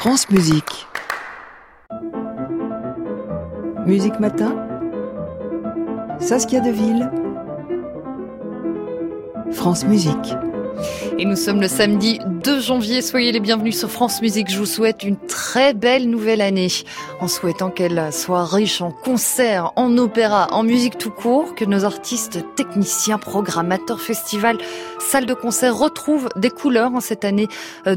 France Musique. Musique Matin, Saskia Deville, France Musique. Et nous sommes le samedi 2 janvier. Soyez les bienvenus sur France Musique. Je vous souhaite une très belle nouvelle année, en souhaitant qu'elle soit riche en concerts, en opéra, en musique tout court, que nos artistes, techniciens, programmateurs, festivals, salles de concert retrouvent des couleurs en cette année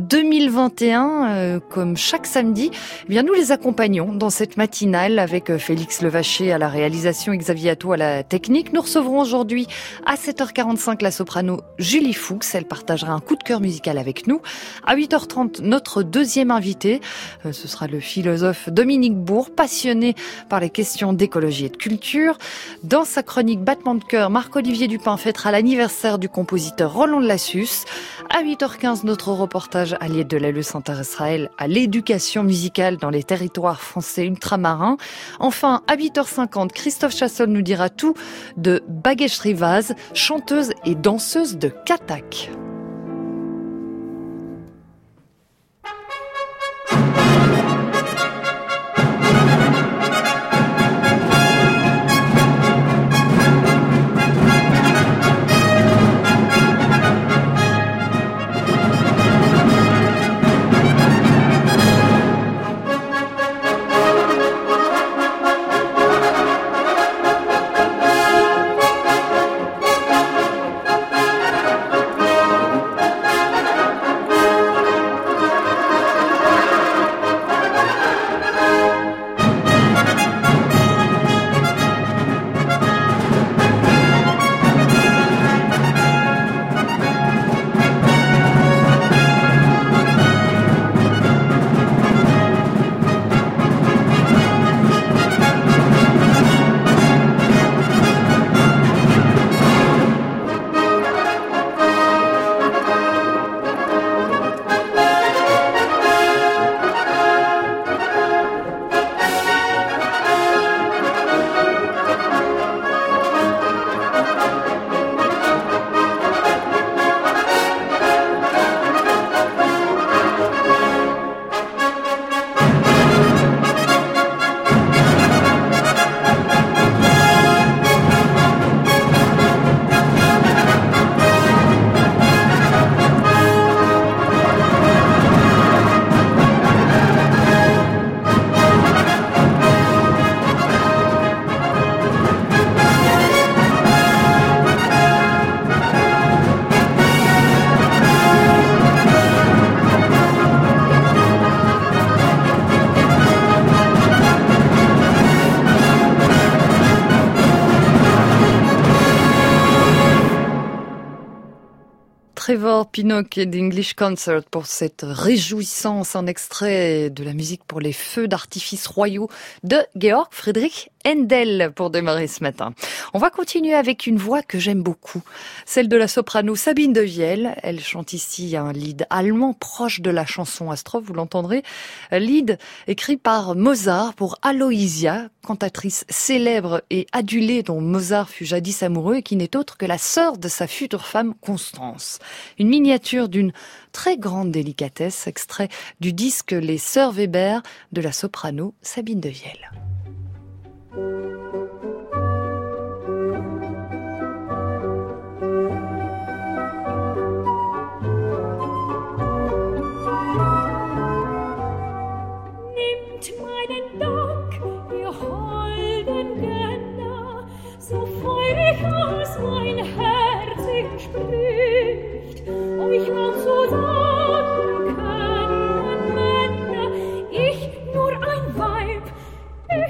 2021. Comme chaque samedi, eh bien nous les accompagnons dans cette matinale avec Félix Levaché à la réalisation et Xavier Atto à la technique. Nous recevrons aujourd'hui à 7h45 la soprano Julie Fuchs. Elle partagera un coup de cœur musical avec nous. À 8h30, notre deuxième invité, ce sera le philosophe Dominique Bourg, passionné par les questions d'écologie et de culture. Dans sa chronique Battement de cœur, Marc-Olivier Dupin fêtera l'anniversaire du compositeur Roland de Lassus. À 8h15, notre reportage allié de l'ALE s'intéressera à l'éducation musicale dans les territoires français ultramarins. Enfin, à 8h50, Christophe Chassol nous dira tout de Bhageshri Vaz, chanteuse et danseuse de Kathak. Trevor Pinnock et d'English Concert pour cette réjouissance en extrait de la musique pour les feux d'artifice royaux de Georg Friedrich Händel pour démarrer ce matin. On va continuer avec une voix que j'aime beaucoup, celle de la soprano Sabine de Viel. Elle chante ici un lied allemand proche de la chanson à strophe, vous l'entendrez. Lied écrit par Mozart pour Aloysia, cantatrice célèbre et adulée dont Mozart fut jadis amoureux et qui n'est autre que la sœur de sa future femme Constance. Une miniature d'une très grande délicatesse, extrait du disque Les Sœurs Weber de la soprano Sabine de Viel. Nimmt meinen Dank, ihr holden Gönner, so feurig als mein Herz ihn spricht, euch noch zu sagen können Männer, ich nur ein Weib,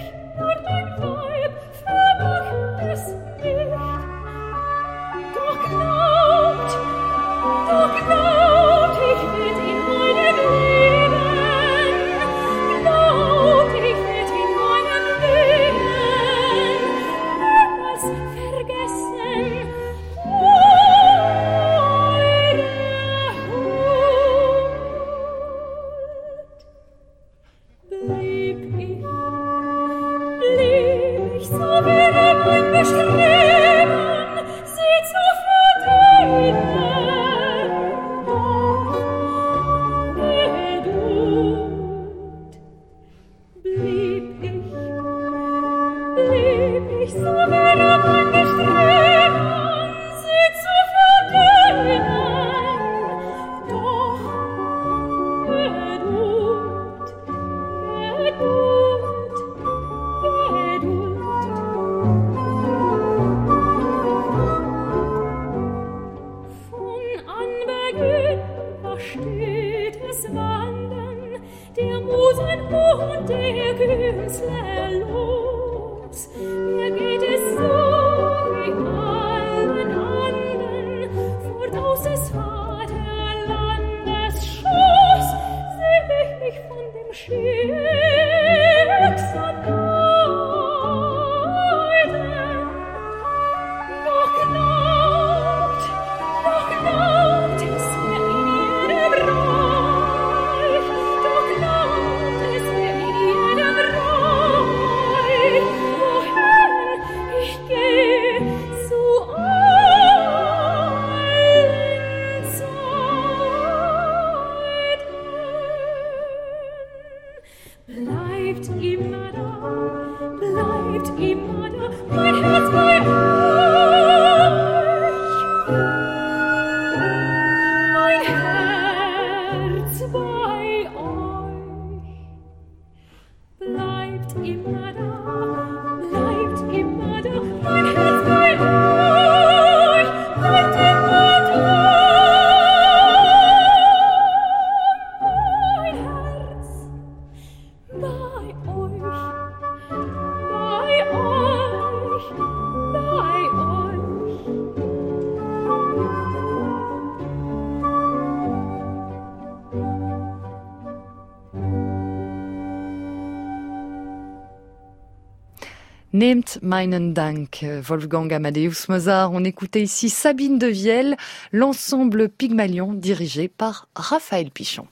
es wandern der Musen und der Künstler los. Mir geht es so wie allen anderen, fort aus des Vaterlandes Schoß, seh ich mich von dem Schicksal leiden. Doch glaubt es mir in jedem Reich, doch glaubt es mir in jedem Reich, wohin ich geh zu allen Zeiten. Bleibt immer da, mein Herz bei euch. Mein Herz bei euch. Bleibt immer da, mein Herz bei euch. Bleibt immer da, mein Herz bei euch. Bei euch, bei euch. Nehmt meinen Dank, Wolfgang Amadeus Mozart. On écoutait ici Sabine de Vielle, l'ensemble Pygmalion dirigé par Raphaël Pichon.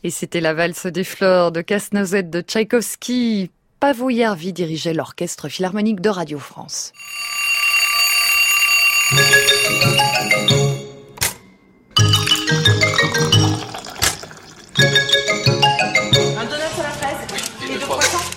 Et c'était la valse des fleurs de Casse-Noisette de Tchaïkovski. Pavo Järvi dirigeait l'orchestre philharmonique de Radio France. Un donut à la fraise et deux croissants.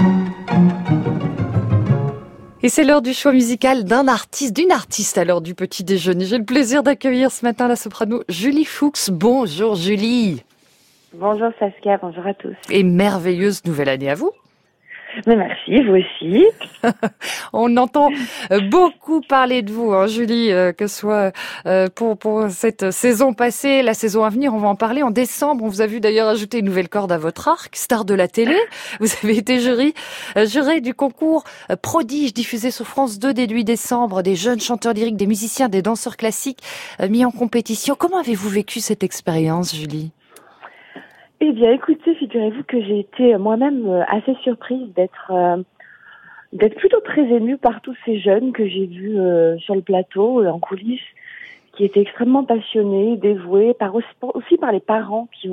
Et c'est l'heure du choix musical d'une artiste à l'heure du petit déjeuner. J'ai le plaisir d'accueillir ce matin la soprano Julie Fuchs. Bonjour Julie. Bonjour Saskia, bonjour à tous. Et merveilleuse nouvelle année à vous. Mais merci, vous aussi. On entend beaucoup parler de vous, hein, Julie, que ce soit pour cette saison passée, la saison à venir, on va en parler. En décembre, on vous a vu d'ailleurs ajouter une nouvelle corde à votre arc, star de la télé. Vous avez été juré du concours Prodige diffusé sur France 2 dès 8 décembre, des jeunes chanteurs lyriques, des musiciens, des danseurs classiques mis en compétition. Comment avez-vous vécu cette expérience, Julie ? Eh bien, écoutez, figurez-vous que j'ai été moi-même assez surprise d'être plutôt très émue par tous ces jeunes que j'ai vus sur le plateau, en coulisses, qui étaient extrêmement passionnés, dévoués, aussi par les parents qui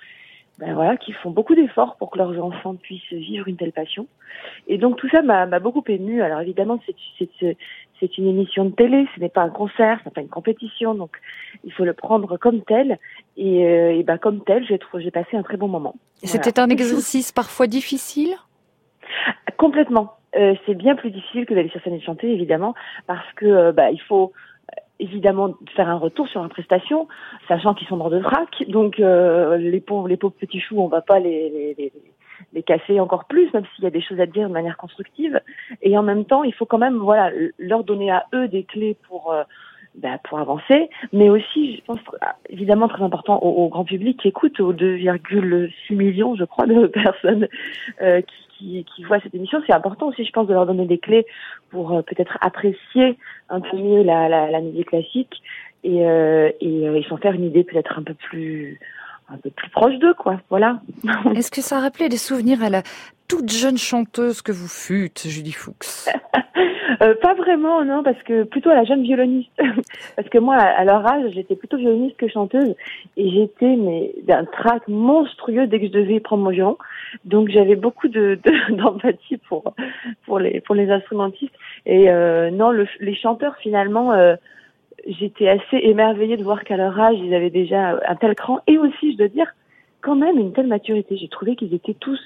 font beaucoup d'efforts pour que leurs enfants puissent vivre une telle passion. Et donc tout ça m'a beaucoup émue. Alors évidemment, c'est une émission de télé, ce n'est pas un concert, ce n'est pas une compétition, donc il faut le prendre comme tel. Et comme tel, j'ai passé un très bon moment. C'était voilà. Un exercice parfois difficile ? Complètement. C'est bien plus difficile que d'aller sur scène et chanter, évidemment, parce que il faut évidemment faire un retour sur la prestation, sachant qu'ils sont morts de vrac. Donc les pauvres petits choux, on va pas les casser encore plus, même s'il y a des choses à dire de manière constructive. Et en même temps, il faut quand même leur donner à eux des clés pour avancer, mais aussi, je pense, évidemment très important au grand public qui écoute, aux 2,6 millions, je crois, de personnes qui voient cette émission. C'est important aussi, je pense, de leur donner des clés pour peut-être apprécier un peu mieux la musique classique et s'en faire une idée peut-être un peu plus proche d'eux, quoi. Voilà. Est-ce que ça rappelait des souvenirs à la toute jeune chanteuse que vous fûtes, Julie Fuchs ? Pas vraiment, non, parce que plutôt à la jeune violoniste. Parce que moi, à leur âge, j'étais plutôt violoniste que chanteuse, et j'étais d'un trac monstrueux dès que je devais prendre mon violon. Donc j'avais beaucoup d'empathie pour les instrumentistes. Et non, les chanteurs finalement, j'étais assez émerveillée de voir qu'à leur âge, ils avaient déjà un tel cran, et aussi, je dois dire, quand même une telle maturité. J'ai trouvé qu'ils étaient tous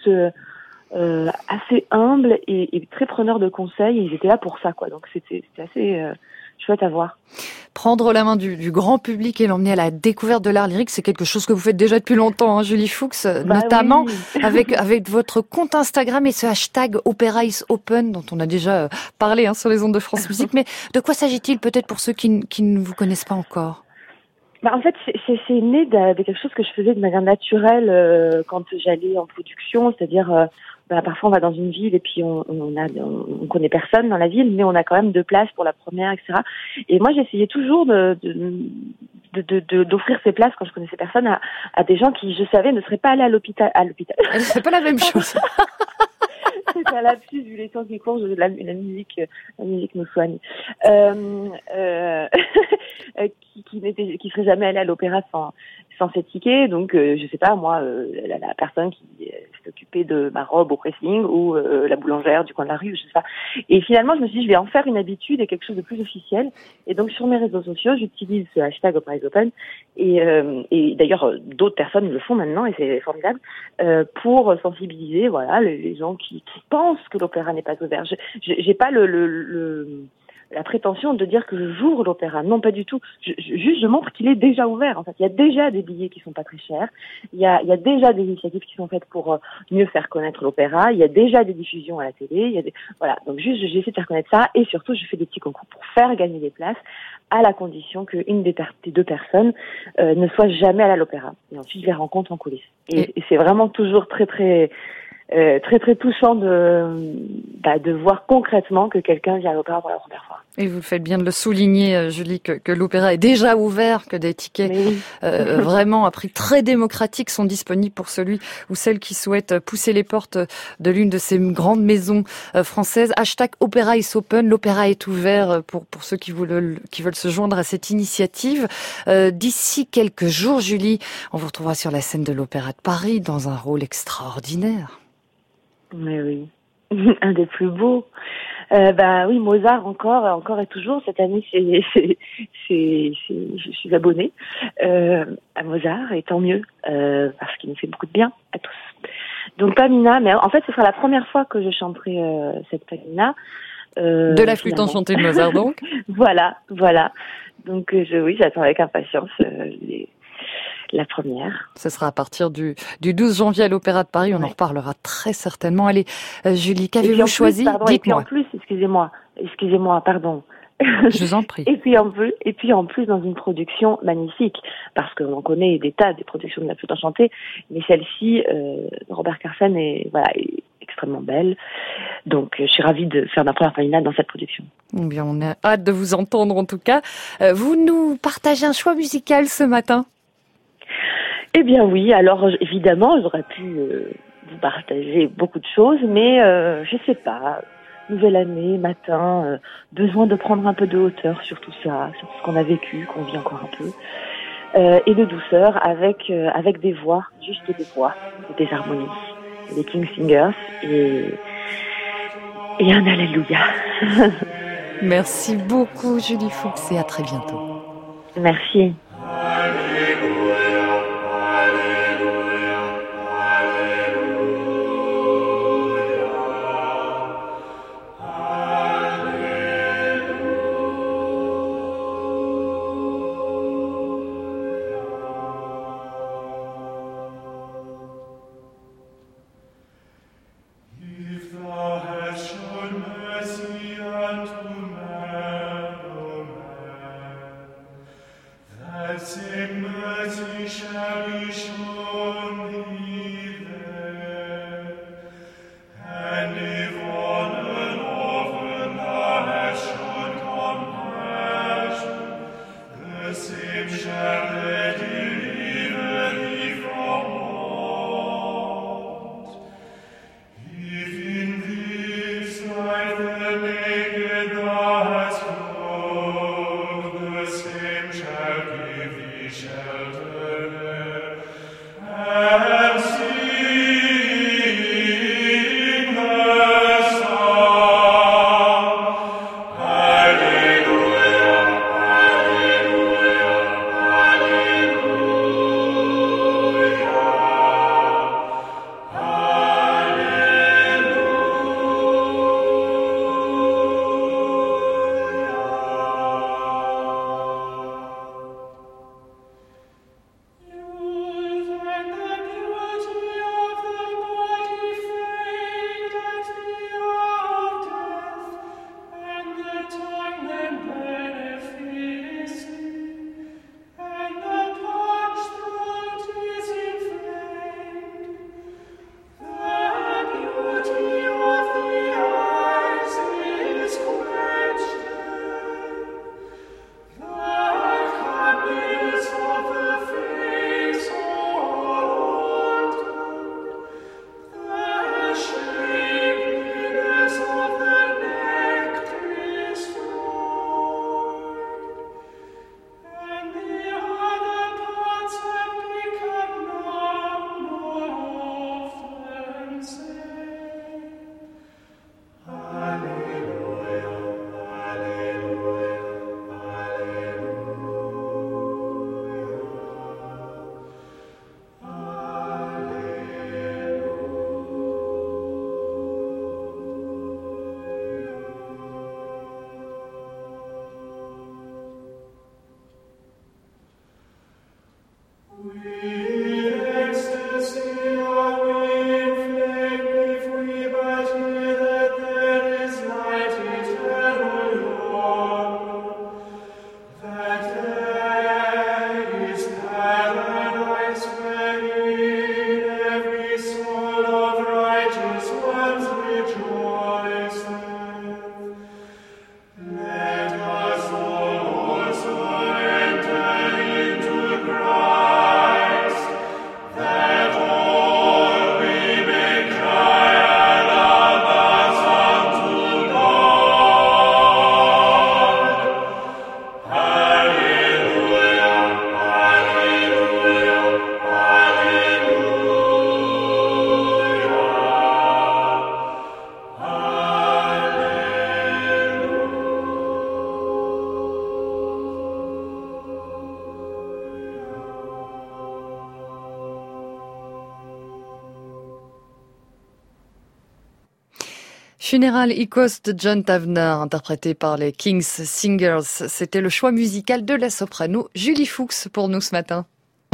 assez humbles et très preneurs de conseils, et ils étaient là pour ça, quoi. Donc c'était assez chouette à voir. Prendre la main du grand public et l'emmener à la découverte de l'art lyrique, c'est quelque chose que vous faites déjà depuis longtemps, hein, Julie Fuchs, notamment oui. avec votre compte Instagram et ce hashtag Opera is Open dont on a déjà parlé sur les ondes de France Musique. Mais de quoi s'agit-il peut-être pour ceux qui ne vous connaissent pas encore ? En fait, c'est né de quelque chose que je faisais de manière naturelle quand j'allais en production, c'est-à-dire parfois on va dans une ville et puis on connaît personne dans la ville, mais on a quand même 2 places pour la première, etc. Et moi, j'essayais toujours d'offrir ces places quand je connaissais personne à des gens qui, je savais, ne seraient pas allés à l'hôpital. C'est pas la même chose. C'est un lapsus vu les temps qui courent, la musique me soigne. Qui serait jamais allé à l'opéra sans ses tickets, donc je sais pas moi, la personne qui s'occupait de ma robe au pressing ou la boulangère du coin de la rue, je sais pas. Et finalement, je me suis dit, je vais en faire une habitude et quelque chose de plus officiel. Et donc sur mes réseaux sociaux, j'utilise ce hashtag Opera is Open, et d'ailleurs d'autres personnes le font maintenant et c'est formidable, pour sensibiliser les gens qui pensent que l'opéra n'est pas ouvert. J'ai pas la prétention de dire que j'ouvre l'opéra. Non, pas du tout. Je montre qu'il est déjà ouvert. En fait, il y a déjà des billets qui sont pas très chers. Il y a déjà des initiatives qui sont faites pour mieux faire connaître l'opéra. Il y a déjà des diffusions à la télé. Donc juste, j'essaie de faire connaître ça, et surtout, je fais des petits concours pour faire gagner des places, à la condition qu'une des 2 personnes ne soit jamais allée à l'opéra. Et ensuite, je les rencontre en coulisses. Et c'est vraiment toujours très très très touchant de voir concrètement que quelqu'un vient à l'opéra pour la première fois. Et vous faites bien de le souligner, Julie, que l'opéra est déjà ouvert, que des tickets vraiment à prix très démocratique sont disponibles pour celui ou celle qui souhaite pousser les portes de l'une de ces grandes maisons françaises. Hashtag Opéra is open, l'opéra est ouvert pour ceux qui veulent se joindre à cette initiative. D'ici quelques jours, Julie, on vous retrouvera sur la scène de l'Opéra de Paris dans un rôle extraordinaire. Mais oui, un des plus beaux. Oui, Mozart encore et toujours. Cette année, je suis abonnée à Mozart, et tant mieux parce qu'il nous fait beaucoup de bien à tous. Donc Pamina, mais en fait, ce sera la première fois que je chanterai cette Pamina. De la flûte enchantée de Mozart, donc. Voilà. Donc j'attends avec impatience la première. Ce sera à partir du 12 janvier à l'Opéra de Paris. On en reparlera très certainement. Allez, Julie, qu'avez-vous choisi? Dites-moi. Et puis en plus, excusez-moi, pardon. Je vous en prie. Et puis en plus dans une production magnifique, parce qu'on en connaît des productions de la flûte enchantée, mais celle-ci, Robert Carsen est extrêmement belle. Donc je suis ravie de faire ma première Pamina dans cette production. Eh bien, on a hâte de vous entendre en tout cas. Vous nous partagez un choix musical ce matin? Eh bien oui, alors évidemment, j'aurais pu vous partager beaucoup de choses, mais je sais pas, nouvelle année, matin, besoin de prendre un peu de hauteur sur tout ça, sur tout ce qu'on a vécu, qu'on vit encore un peu, et de douceur avec des voix, juste des voix, et des harmonies, des King Singers et un Alléluia. Merci beaucoup Julie Fuchs et à très bientôt. Merci. Funeral Echoes de John Tavener, interprété par les King's Singers. C'était le choix musical de la soprano Julie Fuchs pour nous ce matin.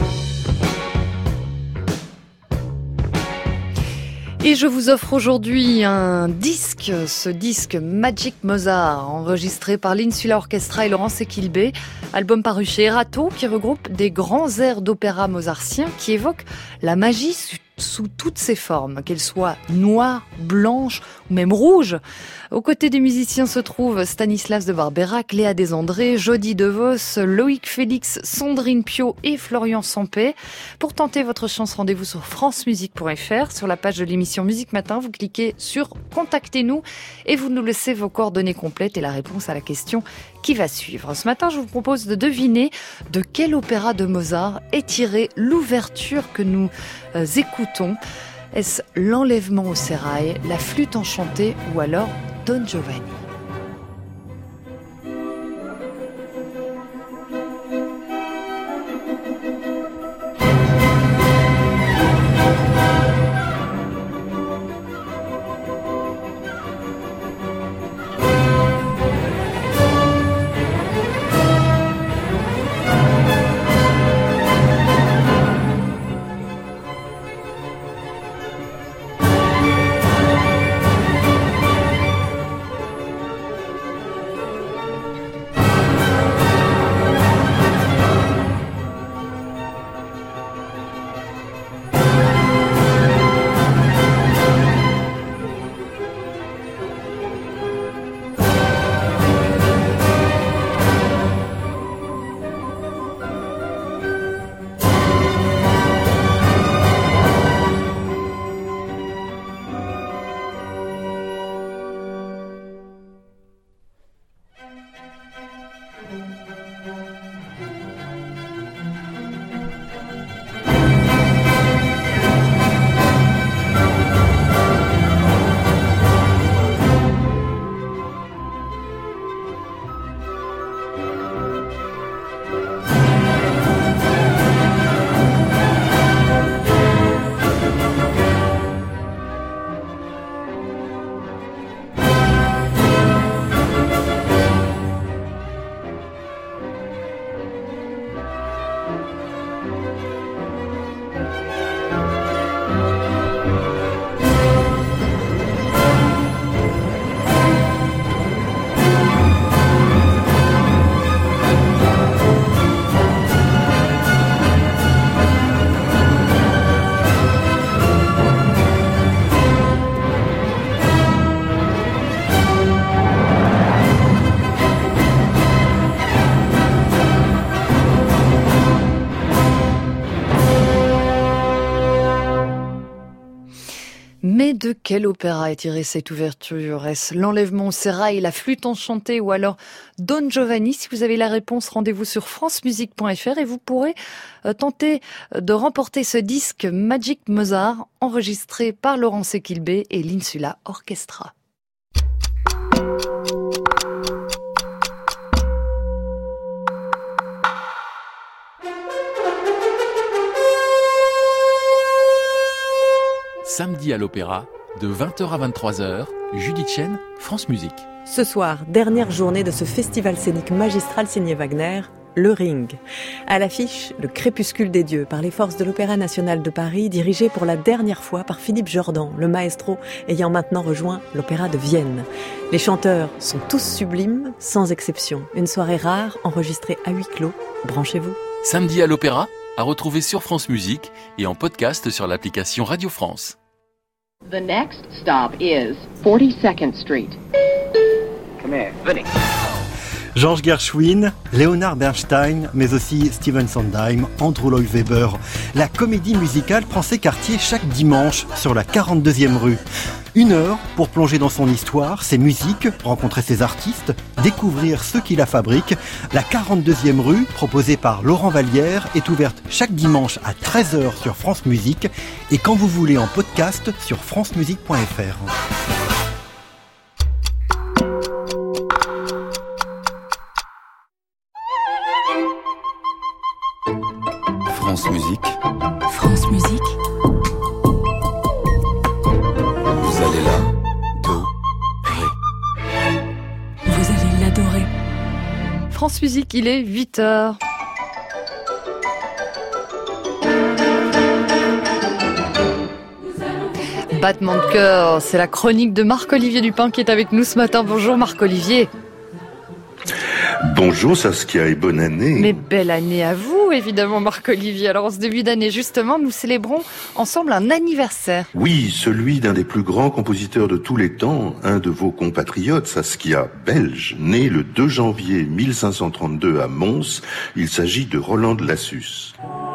Et je vous offre aujourd'hui un disque, ce disque Magic Mozart, enregistré par l'Insula Orchestra et Laurence Equilbé, album paru chez Erato, qui regroupe des grands airs d'opéra mozartien qui évoquent la magie sous toutes ses formes, qu'elles soient noires, blanches ou même rouges. Aux côtés des musiciens se trouvent Stanislas de Barbeyrac, Léa Desandré, Jody DeVos, Loïc Félix, Sandrine Piot et Florian Sampé. Pour tenter votre chance, rendez-vous sur francemusique.fr. Sur la page de l'émission Musique Matin, vous cliquez sur Contactez-nous et vous nous laissez vos coordonnées complètes et la réponse à la question qui va suivre. Ce matin, je vous propose de deviner de quel opéra de Mozart est tirée l'ouverture que nous écoutons. Est-ce l'enlèvement au sérail, la flûte enchantée ou alors Don Giovanni? Mais de quel opéra est tirée cette ouverture? Est-ce l'enlèvement au sérail, la flûte enchantée ou alors Don Giovanni? Si vous avez la réponse, rendez-vous sur francemusique.fr et vous pourrez tenter de remporter ce disque Magic Mozart enregistré par Laurence Equilbé et l'Insula Orchestra. Samedi à l'Opéra, de 20h à 23h, Judith Chen, France Musique. Ce soir, dernière journée de ce festival scénique magistral signé Wagner, Le Ring. À l'affiche, Le Crépuscule des Dieux, par les forces de l'Opéra National de Paris, dirigé pour la dernière fois par Philippe Jordan, le maestro ayant maintenant rejoint l'Opéra de Vienne. Les chanteurs sont tous sublimes, sans exception. Une soirée rare, enregistrée à huis clos. Branchez-vous. Samedi à l'Opéra, à retrouver sur France Musique et en podcast sur l'application Radio France. The next stop is 42nd Street. Come here, Vinny. Georges Gershwin, Leonard Bernstein, mais aussi Stephen Sondheim, Andrew Lloyd Webber. La comédie musicale prend ses quartiers chaque dimanche sur la 42e rue. 1 heure pour plonger dans son histoire, ses musiques, rencontrer ses artistes, découvrir ceux qui la fabriquent. La 42e rue, proposée par Laurent Vallière, est ouverte chaque dimanche à 13h sur France Musique et quand vous voulez en podcast sur francemusique.fr. France Musique. France Musique. Vous allez là, Do, France Musique, il est 8h. Battement de cœur, c'est la chronique de Marc-Olivier Dupin qui est avec nous ce matin. Bonjour Marc-Olivier. Bonjour Saskia et bonne année. Mais belle année à vous, évidemment Marc-Olivier. Alors en ce début d'année, justement, nous célébrons ensemble un anniversaire. Oui, celui d'un des plus grands compositeurs de tous les temps, un de vos compatriotes, Saskia, belge, né le 2 janvier 1532 à Mons. Il s'agit de Roland de Lassus.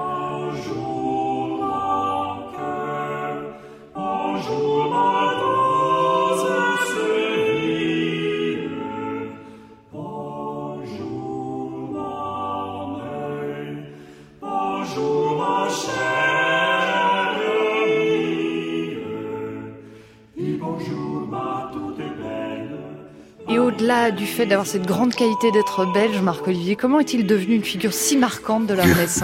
Et au-delà du fait d'avoir cette grande qualité d'être belge, Marc-Olivier, comment est-il devenu une figure si marquante de la Renaissance ?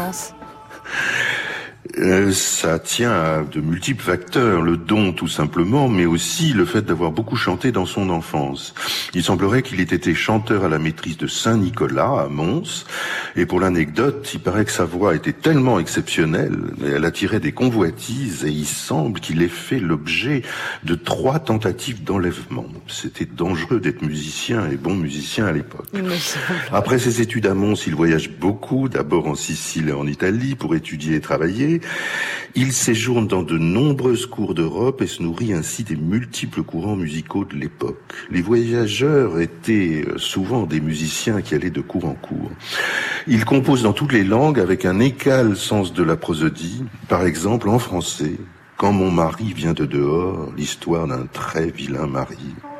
Ça tient à de multiples facteurs, le don tout simplement, mais aussi le fait d'avoir beaucoup chanté dans son enfance. Il semblerait qu'il ait été chanteur à la maîtrise de Saint-Nicolas à Mons, et pour l'anecdote, il paraît que sa voix était tellement exceptionnelle, elle attirait des convoitises, et il semble qu'il ait fait l'objet de 3 tentatives d'enlèvement. C'était dangereux d'être musicien et bon musicien à l'époque. Après ses études à Mons, il voyage beaucoup, d'abord en Sicile et en Italie pour étudier et travailler. Il séjourne dans de nombreuses cours d'Europe et se nourrit ainsi des multiples courants musicaux de l'époque. Les voyageurs étaient souvent des musiciens qui allaient de cours en cours. Il compose dans toutes les langues avec un égal sens de la prosodie. Par exemple, en français, « Quand mon mari vient de dehors », l'histoire d'un très vilain mari.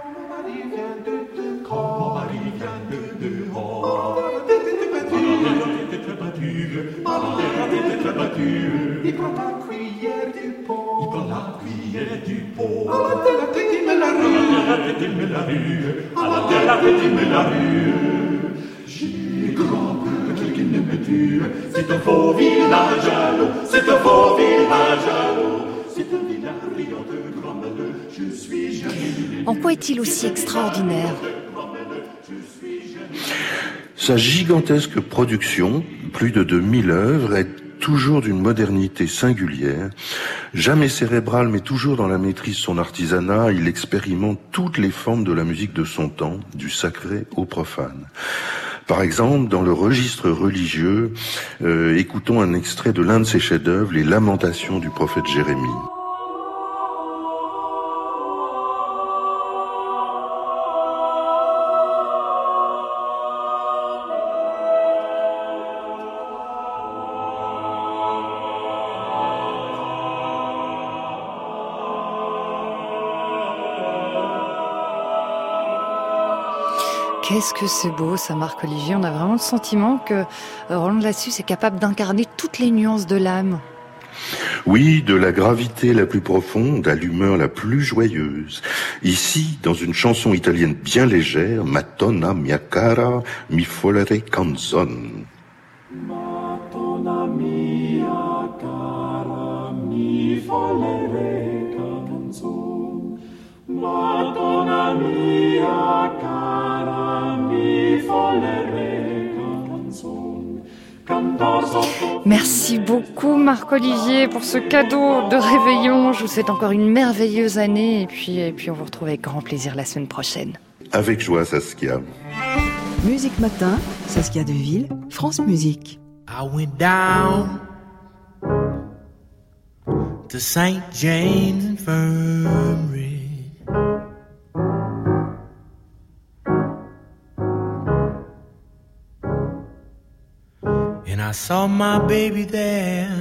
Il prend la cuillère du pot, il prend la cuillère du pot. À la tête, il met la rue, à la tête, il met la rue. J'ai grand peur qu'il ne me tue, c'est un faux village à l'eau, c'est un faux village à l'eau. C'est un village riant de grand malheur, je suis jamais. En quoi est-il aussi extraordinaire ? Sa gigantesque production, plus de 2000 œuvres, est toujours d'une modernité singulière, jamais cérébrale mais toujours dans la maîtrise de son artisanat. Il expérimente toutes les formes de la musique de son temps, du sacré au profane. Par exemple, dans le registre religieux, écoutons un extrait de l'un de ses chefs-d'œuvre, les Lamentations du prophète Jérémie. Qu'est-ce que c'est beau, ça, Marc-Olivier. On a vraiment le sentiment que Roland de Lassus est capable d'incarner toutes les nuances de l'âme. Oui, de la gravité la plus profonde à l'humeur la plus joyeuse. Ici, dans une chanson italienne bien légère, Madonna mia cara, mi volere canzone. Madonna mia cara, mi volere canzone. Madonna mia cara, mi volere canzone. Merci beaucoup Marc-Olivier pour ce cadeau de réveillon. Je vous souhaite encore une merveilleuse année et puis on vous retrouve avec grand plaisir la semaine prochaine. Avec joie Saskia. Musique Matin, Saskia Deville, France Musique. I went down to St. James Infirmary. And I saw my baby there.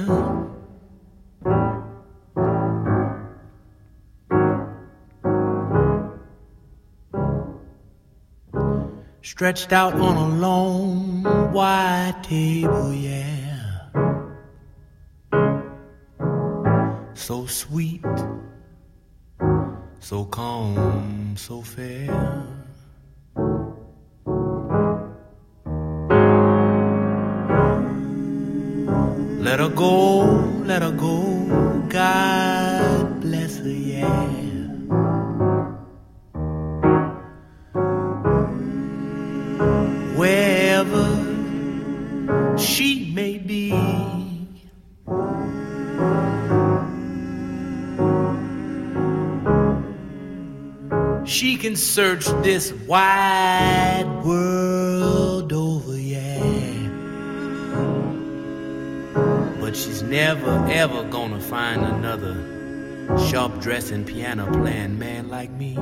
Stretched out on a long white table, yeah. So sweet, so calm, so fair. Let her go, God bless her, yeah. Well, whatever she may be. She can search this wide world over, yeah, but she's never ever gonna find another sharp dressing, piano playing man like me.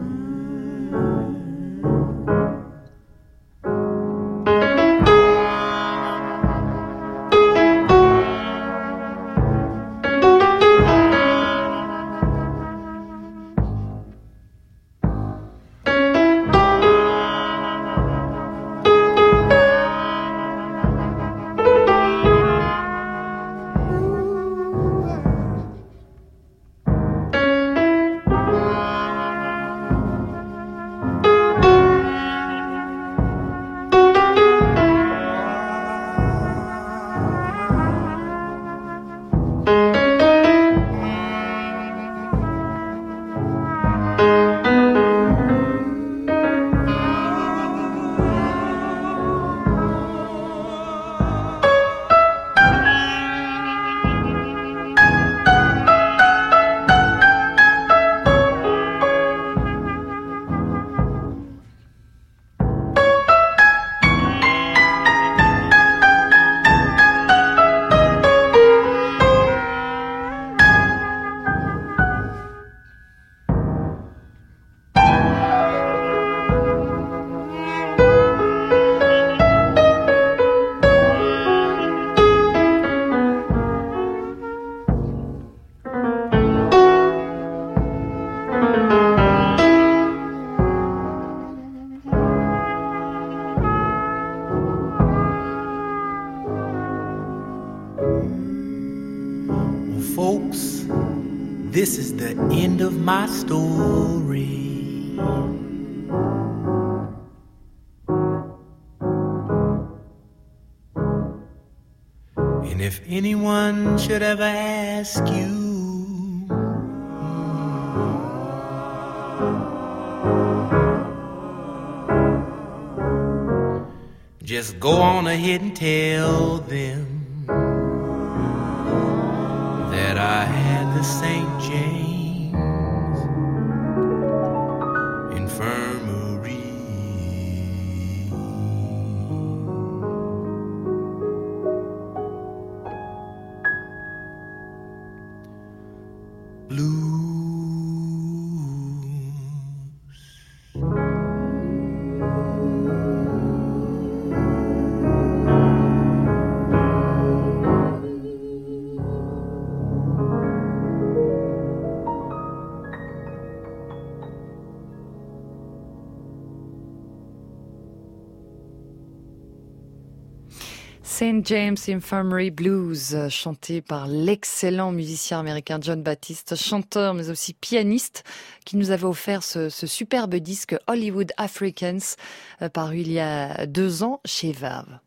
Folks, this is the end of my story. And if anyone should ever ask you, just go on ahead and tell them that I had the St. James Infirmary. St. James Infirmary Blues, chanté par l'excellent musicien américain John Baptiste, chanteur mais aussi pianiste, qui nous avait offert ce superbe disque Hollywood Africans, paru il y a 2 ans chez Verve.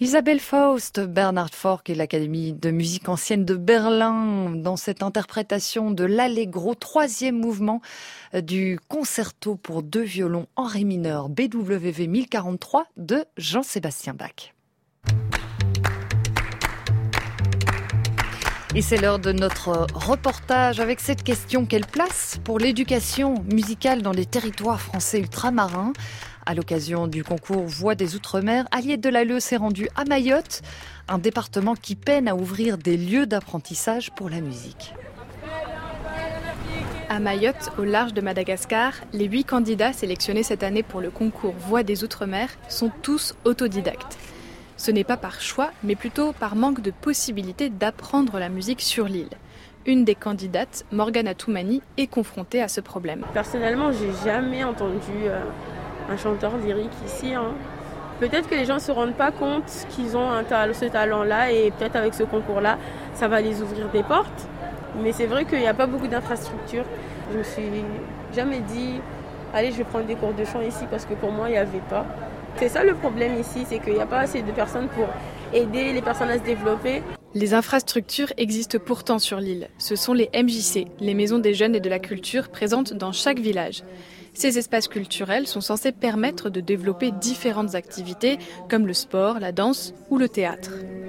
Isabelle Faust, Bernhard Forck et l'Académie de musique ancienne de Berlin dans cette interprétation de l'Allegro, 3e mouvement du concerto pour 2 violons en ré mineur BWV 1043 de Jean-Sébastien Bach. Et c'est l'heure de notre reportage avec cette question: quelle place pour l'éducation musicale dans les territoires français ultramarins? À l'occasion du concours Voix des Outre-mer, Aliette Delalleux s'est rendue à Mayotte, un département qui peine à ouvrir des lieux d'apprentissage pour la musique. À Mayotte, au large de Madagascar, les 8 candidats sélectionnés cette année pour le concours Voix des Outre-mer sont tous autodidactes. Ce n'est pas par choix, mais plutôt par manque de possibilité d'apprendre la musique sur l'île. Une des candidates, Morgana Toumani, est confrontée à ce problème. Personnellement, j'ai jamais entendu un chanteur lyrique ici. Peut-être que les gens ne se rendent pas compte qu'ils ont ce talent-là, et peut-être avec ce concours-là, ça va les ouvrir des portes. Mais c'est vrai qu'il n'y a pas beaucoup d'infrastructures. Je me suis jamais dit, allez, je vais prendre des cours de chant ici, parce que pour moi, il n'y avait pas. C'est ça le problème ici, c'est qu'il n'y a pas assez de personnes pour aider les personnes à se développer. Les infrastructures existent pourtant sur l'île. Ce sont les MJC, les maisons des jeunes et de la culture, présentes dans chaque village. Ces espaces culturels sont censés permettre de développer différentes activités comme le sport, la danse ou le théâtre.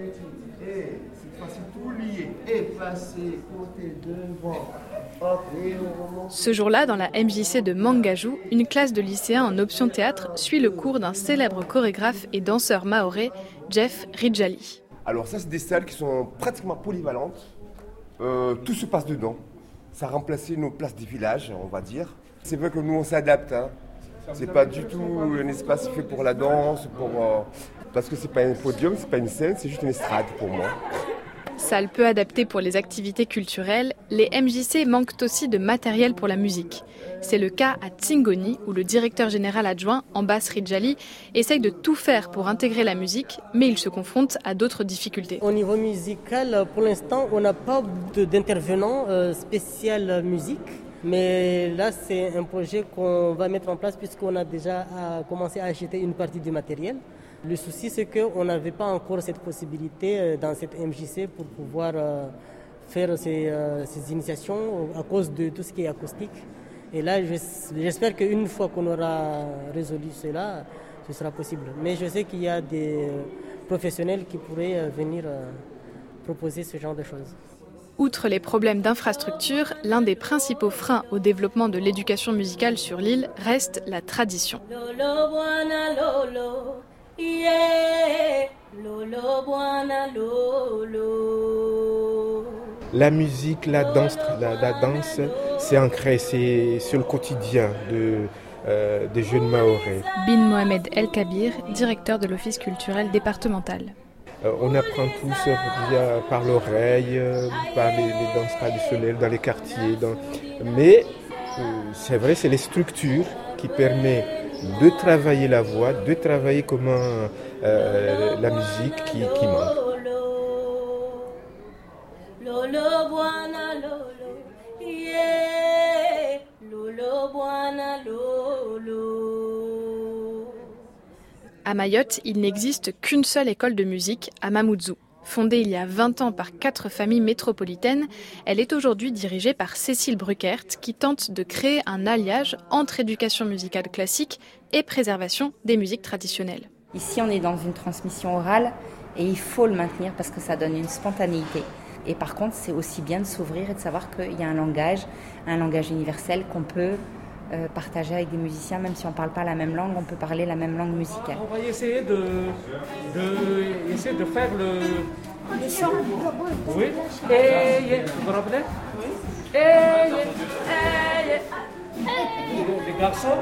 Ce jour-là, dans la MJC de Mangajou, une classe de lycéens en option théâtre suit le cours d'un célèbre chorégraphe et danseur mahorais, Jeff Rijali. Alors ça, c'est des salles qui sont pratiquement polyvalentes. Tout se passe dedans. Ça a remplacé nos places des villages, on va dire. C'est vrai que nous, on s'adapte. C'est pas du tout un espace fait pour la danse, parce que c'est pas un podium, c'est pas une scène, c'est juste une estrade pour moi. Salle peu adaptée pour les activités culturelles, les MJC manquent aussi de matériel pour la musique. C'est le cas à Tsingoni, où le directeur général adjoint, Ambas Rijali, essaye de tout faire pour intégrer la musique, mais il se confronte à d'autres difficultés. Au niveau musical, pour l'instant, on n'a pas d'intervenant spécial musique. Mais là, c'est un projet qu'on va mettre en place puisqu'on a déjà commencé à acheter une partie du matériel. Le souci, c'est qu'on n'avait pas encore cette possibilité dans cette MJC pour pouvoir faire ces initiations à cause de tout ce qui est acoustique. Et là, j'espère qu'une fois qu'on aura résolu cela, ce sera possible. Mais je sais qu'il y a des professionnels qui pourraient venir proposer ce genre de choses. Outre les problèmes d'infrastructure, l'un des principaux freins au développement de l'éducation musicale sur l'île reste la tradition. La musique, la danse, c'est ancré, c'est sur le quotidien des jeunes mahorais. Bin Mohamed El Kabir, directeur de l'office culturel départemental. On apprend tous par l'oreille, par les danses traditionnelles dans les quartiers. Mais c'est vrai, c'est les structures qui permettent de travailler la voix, de travailler comment la musique qui manque. À Mayotte, il n'existe qu'une seule école de musique, à Mamoudzou. Fondée il y a 20 ans par 4 familles métropolitaines, elle est aujourd'hui dirigée par Cécile Bruckert, qui tente de créer un alliage entre éducation musicale classique et préservation des musiques traditionnelles. Ici, on est dans une transmission orale et il faut le maintenir parce que ça donne une spontanéité. Et par contre, c'est aussi bien de s'ouvrir et de savoir qu'il y a un langage universel qu'on peut partager avec des musiciens, même si on ne parle pas la même langue, on peut parler la même langue musicale. On va essayer de faire le chant. Oui. Vous vous rappelez? Les garçons.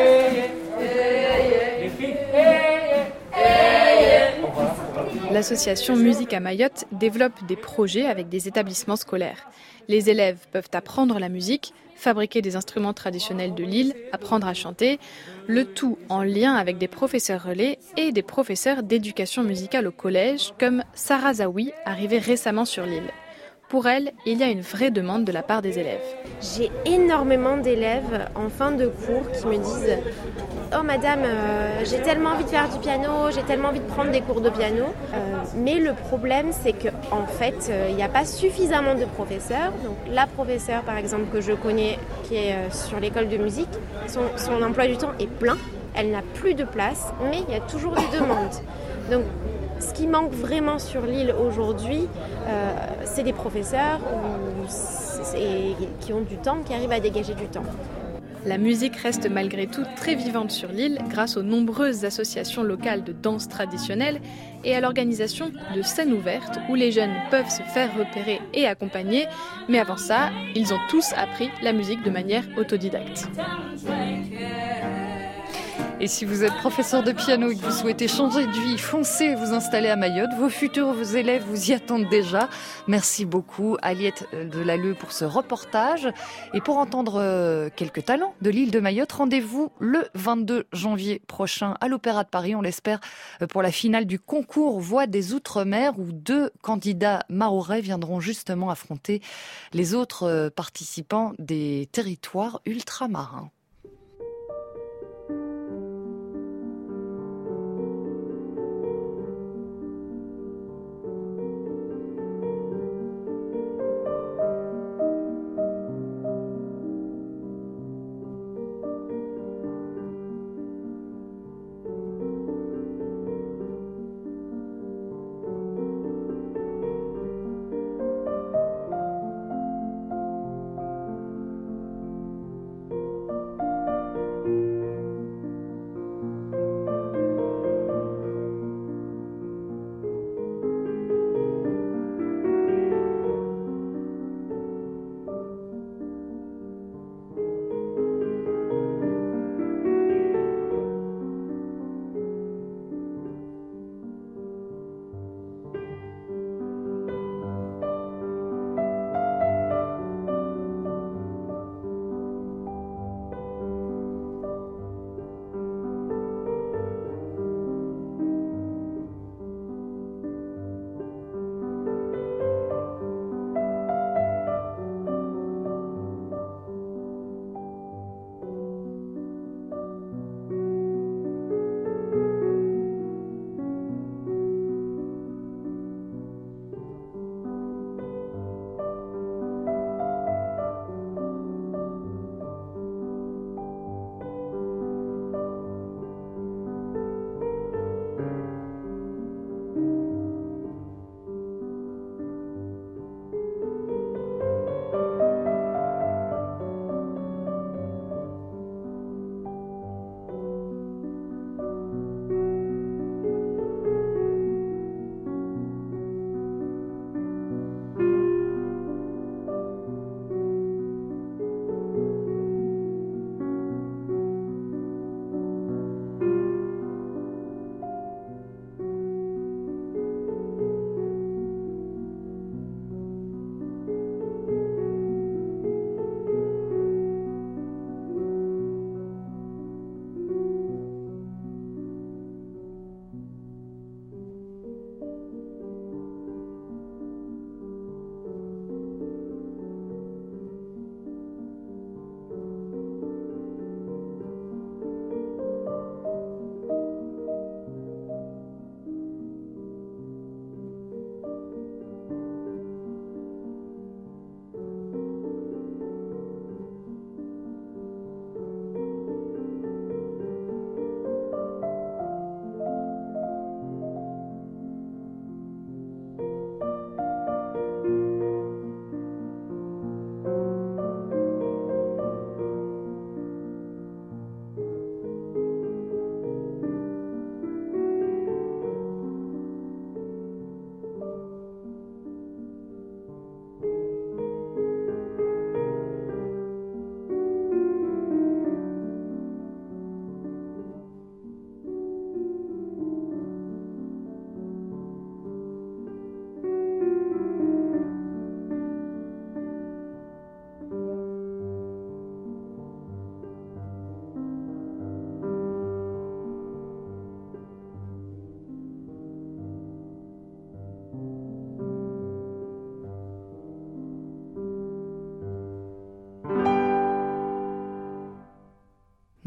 Les filles. L'association Musique à Mayotte développe des projets avec des établissements scolaires. Les élèves peuvent apprendre la musique, fabriquer des instruments traditionnels de l'île, apprendre à chanter, le tout en lien avec des professeurs relais et des professeurs d'éducation musicale au collège, comme Sarah Zawi, arrivée récemment sur l'île. Pour elle, il y a une vraie demande de la part des élèves. J'ai énormément d'élèves en fin de cours qui me disent « Oh madame, j'ai tellement envie de faire du piano, j'ai tellement envie de prendre des cours de piano. » Mais le problème, c'est qu'en fait, il n'y a pas suffisamment de professeurs. Donc la professeure, par exemple, que je connais, qui est sur l'école de musique, son emploi du temps est plein. Elle n'a plus de place, mais il y a toujours des demandes. Donc, ce qui manque vraiment sur l'île aujourd'hui, c'est des professeurs qui ont du temps, qui arrivent à dégager du temps. La musique reste malgré tout très vivante sur l'île grâce aux nombreuses associations locales de danse traditionnelle et à l'organisation de scènes ouvertes où les jeunes peuvent se faire repérer et accompagner. Mais avant ça, ils ont tous appris la musique de manière autodidacte. Et si vous êtes professeur de piano et que vous souhaitez changer de vie, foncez vous installer à Mayotte. Vos futurs élèves vous y attendent déjà. Merci beaucoup Aliette Delalleux pour ce reportage. Et pour entendre quelques talents de l'île de Mayotte, rendez-vous le 22 janvier prochain à l'Opéra de Paris, on l'espère, pour la finale du concours Voix des Outre-mer où 2 candidats mahorais viendront justement affronter les autres participants des territoires ultramarins.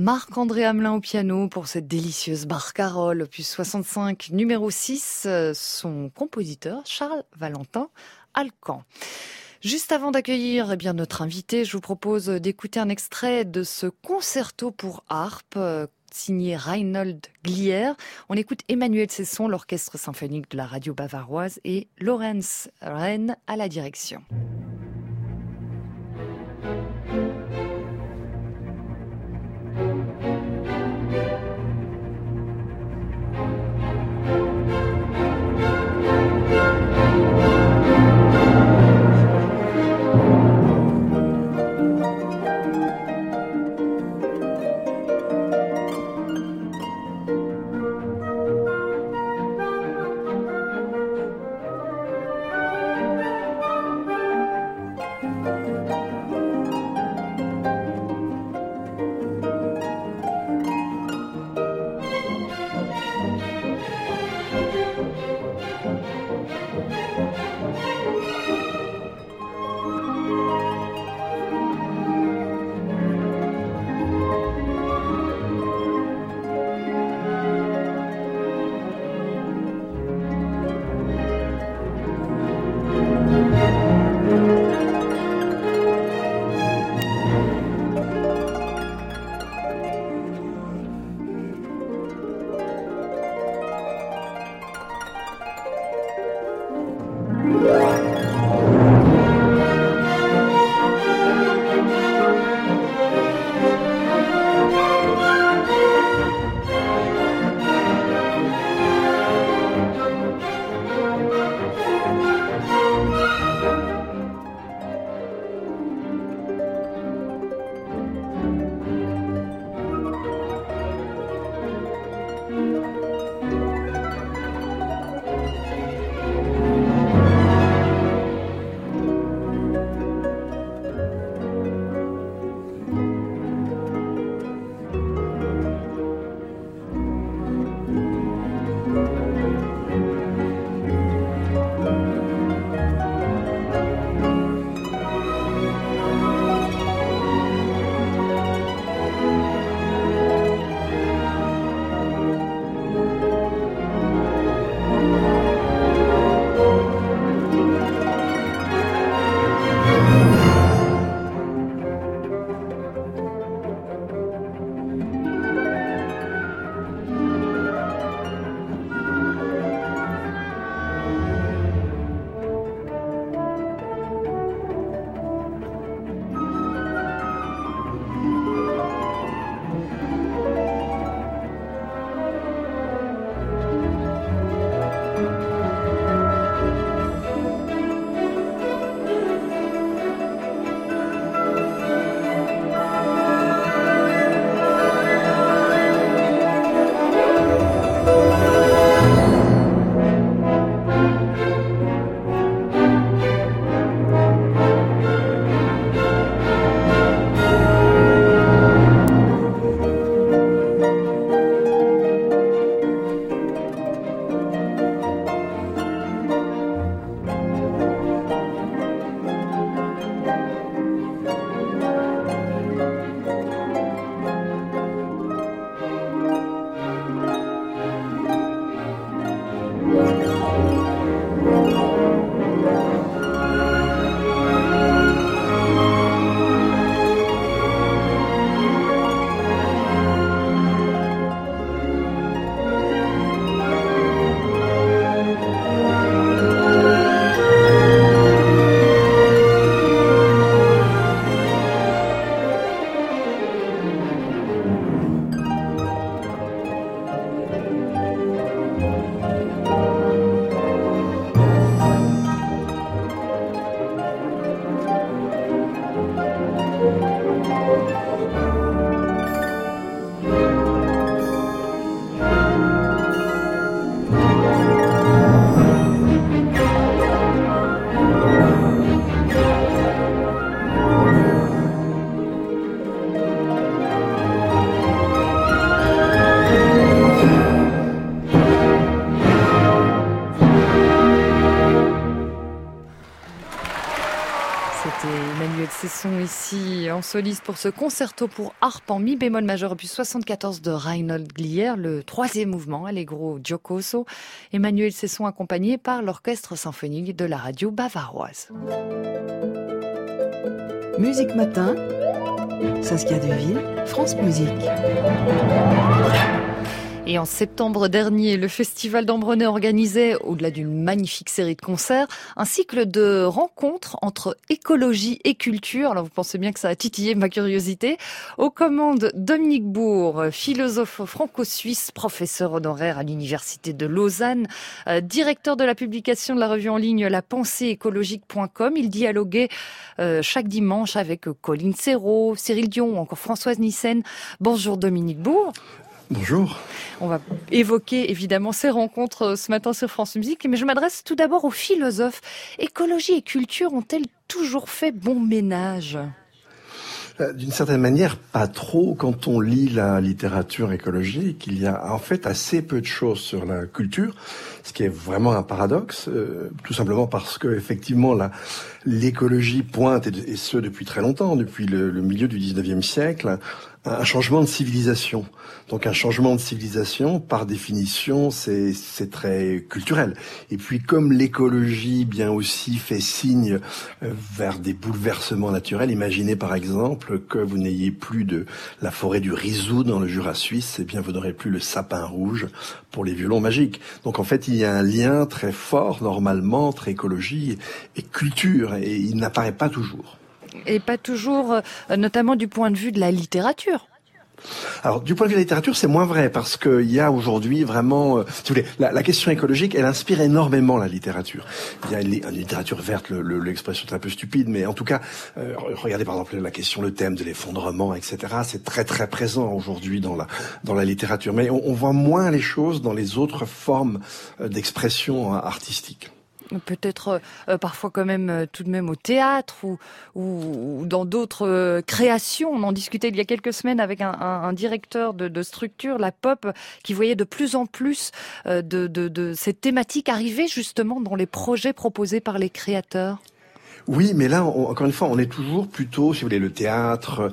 Marc-André Hamelin au piano pour cette délicieuse barcarolle, opus 65, numéro 6, son compositeur Charles-Valentin Alcan. Juste avant d'accueillir notre invité, je vous propose d'écouter un extrait de ce concerto pour harpe signé Reinhold Glier. On écoute Emmanuel Cesson, l'orchestre symphonique de la radio bavaroise, et Lorenz Renn à la direction. soliste pour ce concerto pour harpe en mi bémol majeur opus 74 de Reinhold Glier, le 3e mouvement, Allegro giocoso. Emmanuel Cesson accompagné par l'orchestre symphonique de la radio bavaroise. Musique Matin, Saskia Deville, France Musique. Et en septembre dernier, le Festival d'Ambronay organisait, au-delà d'une magnifique série de concerts, un cycle de rencontres entre écologie et culture. Alors vous pensez bien que ça a titillé ma curiosité. Aux commandes, Dominique Bourg, philosophe franco-suisse, professeur honoraire à l'Université de Lausanne, directeur de la publication de la revue en ligne lapensée-écologique.com. Il dialoguait chaque dimanche avec Colline Serrault, Cyril Dion ou encore Françoise Nyssen. Bonjour Dominique Bourg. Bonjour. On va évoquer évidemment ces rencontres ce matin sur France Musique, mais je m'adresse tout d'abord aux philosophes. Écologie et culture ont-elles toujours fait bon ménage ? D'une certaine manière, pas trop. Quand on lit la littérature écologique, il y a en fait assez peu de choses sur la culture, ce qui est vraiment un paradoxe, tout simplement parce que effectivement l'écologie pointe, et ce depuis très longtemps, depuis le milieu du 19e siècle, un changement de civilisation. Donc un changement de civilisation, par définition, c'est très culturel. Et puis comme l'écologie bien aussi fait signe vers des bouleversements naturels, imaginez par exemple que vous n'ayez plus de la forêt du Rizou dans le Jura suisse, eh bien vous n'aurez plus le sapin rouge pour les violons magiques. Donc en fait il y a un lien très fort normalement entre écologie et culture, et il n'apparaît pas toujours. Et pas toujours, notamment du point de vue de la littérature. Alors, du point de vue de la littérature, c'est moins vrai, parce qu'il y a aujourd'hui vraiment, si vous voulez, la question écologique, elle inspire énormément la littérature. Il y a une littérature verte, l'expression est un peu stupide, mais en tout cas, regardez par exemple la question, le thème de l'effondrement, etc. C'est très très présent aujourd'hui dans la littérature. Mais on voit moins les choses dans les autres formes d'expression artistique. Peut-être parfois quand même tout de même au théâtre ou dans d'autres créations. On en discutait il y a quelques semaines avec un directeur de structure, la Pop, qui voyait de plus en plus de ces thématiques arriver justement dans les projets proposés par les créateurs. Oui, mais là, encore une fois, on est toujours plutôt, si vous voulez, le théâtre,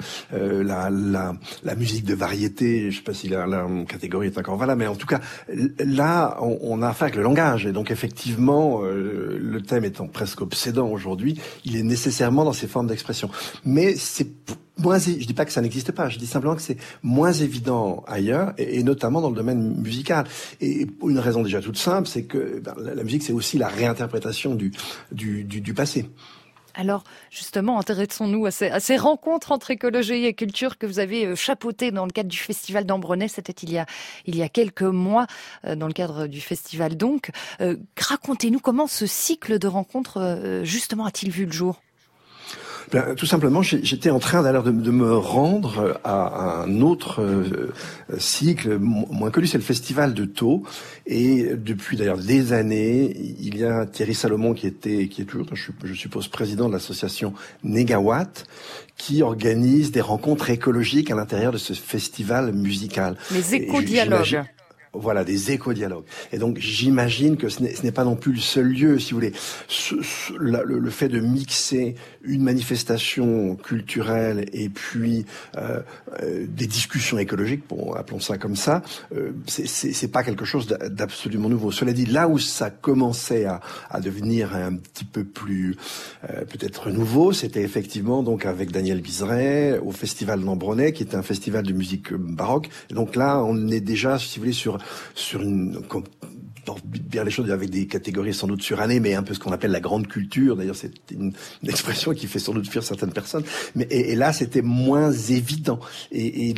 la musique de variété. Je sais pas si la catégorie est encore valable, mais en tout cas, là, on a affaire avec le langage. Et donc, effectivement, le thème étant presque obsédant aujourd'hui, il est nécessairement dans ces formes d'expression. Mais c'est moins, je dis pas que ça n'existe pas, je dis simplement que c'est moins évident ailleurs, et notamment dans le domaine musical. Et une raison déjà toute simple, c'est que la musique, c'est aussi la réinterprétation du passé. Alors, justement, intéressons-nous à ces rencontres entre écologie et culture que vous avez chapeautées dans le cadre du Festival d'Ambronay. C'était il y a quelques mois, dans le cadre du festival donc. Racontez-nous comment ce cycle de rencontres, justement, a-t-il vu le jour ? Bien, tout simplement, j'étais en train d'ailleurs de me rendre à un autre cycle moins connu, c'est le Festival de Thau. Et depuis d'ailleurs des années, il y a Thierry Salomon qui est toujours, je suppose, président de l'association Négawatt, qui organise des rencontres écologiques à l'intérieur de ce festival musical. Les éco-dialogues. Voilà, des éco-dialogues. Et donc, j'imagine que ce n'est pas non plus le seul lieu, si vous voulez. Le fait de mixer une manifestation culturelle et puis des discussions écologiques, bon, appelons ça comme ça, c'est pas quelque chose d'absolument nouveau. Cela dit, là où ça commençait à devenir un petit peu plus peut-être nouveau, c'était effectivement donc avec Daniel Bizeret au Festival d'Ambronay, qui était un festival de musique baroque. Et donc là, on est déjà, si vous voulez, sur bien les choses avec des catégories sans doute surannées, mais un peu ce qu'on appelle la grande culture. D'ailleurs, c'est une expression qui fait sans doute fuir certaines personnes. Mais et là, c'était moins évident. Et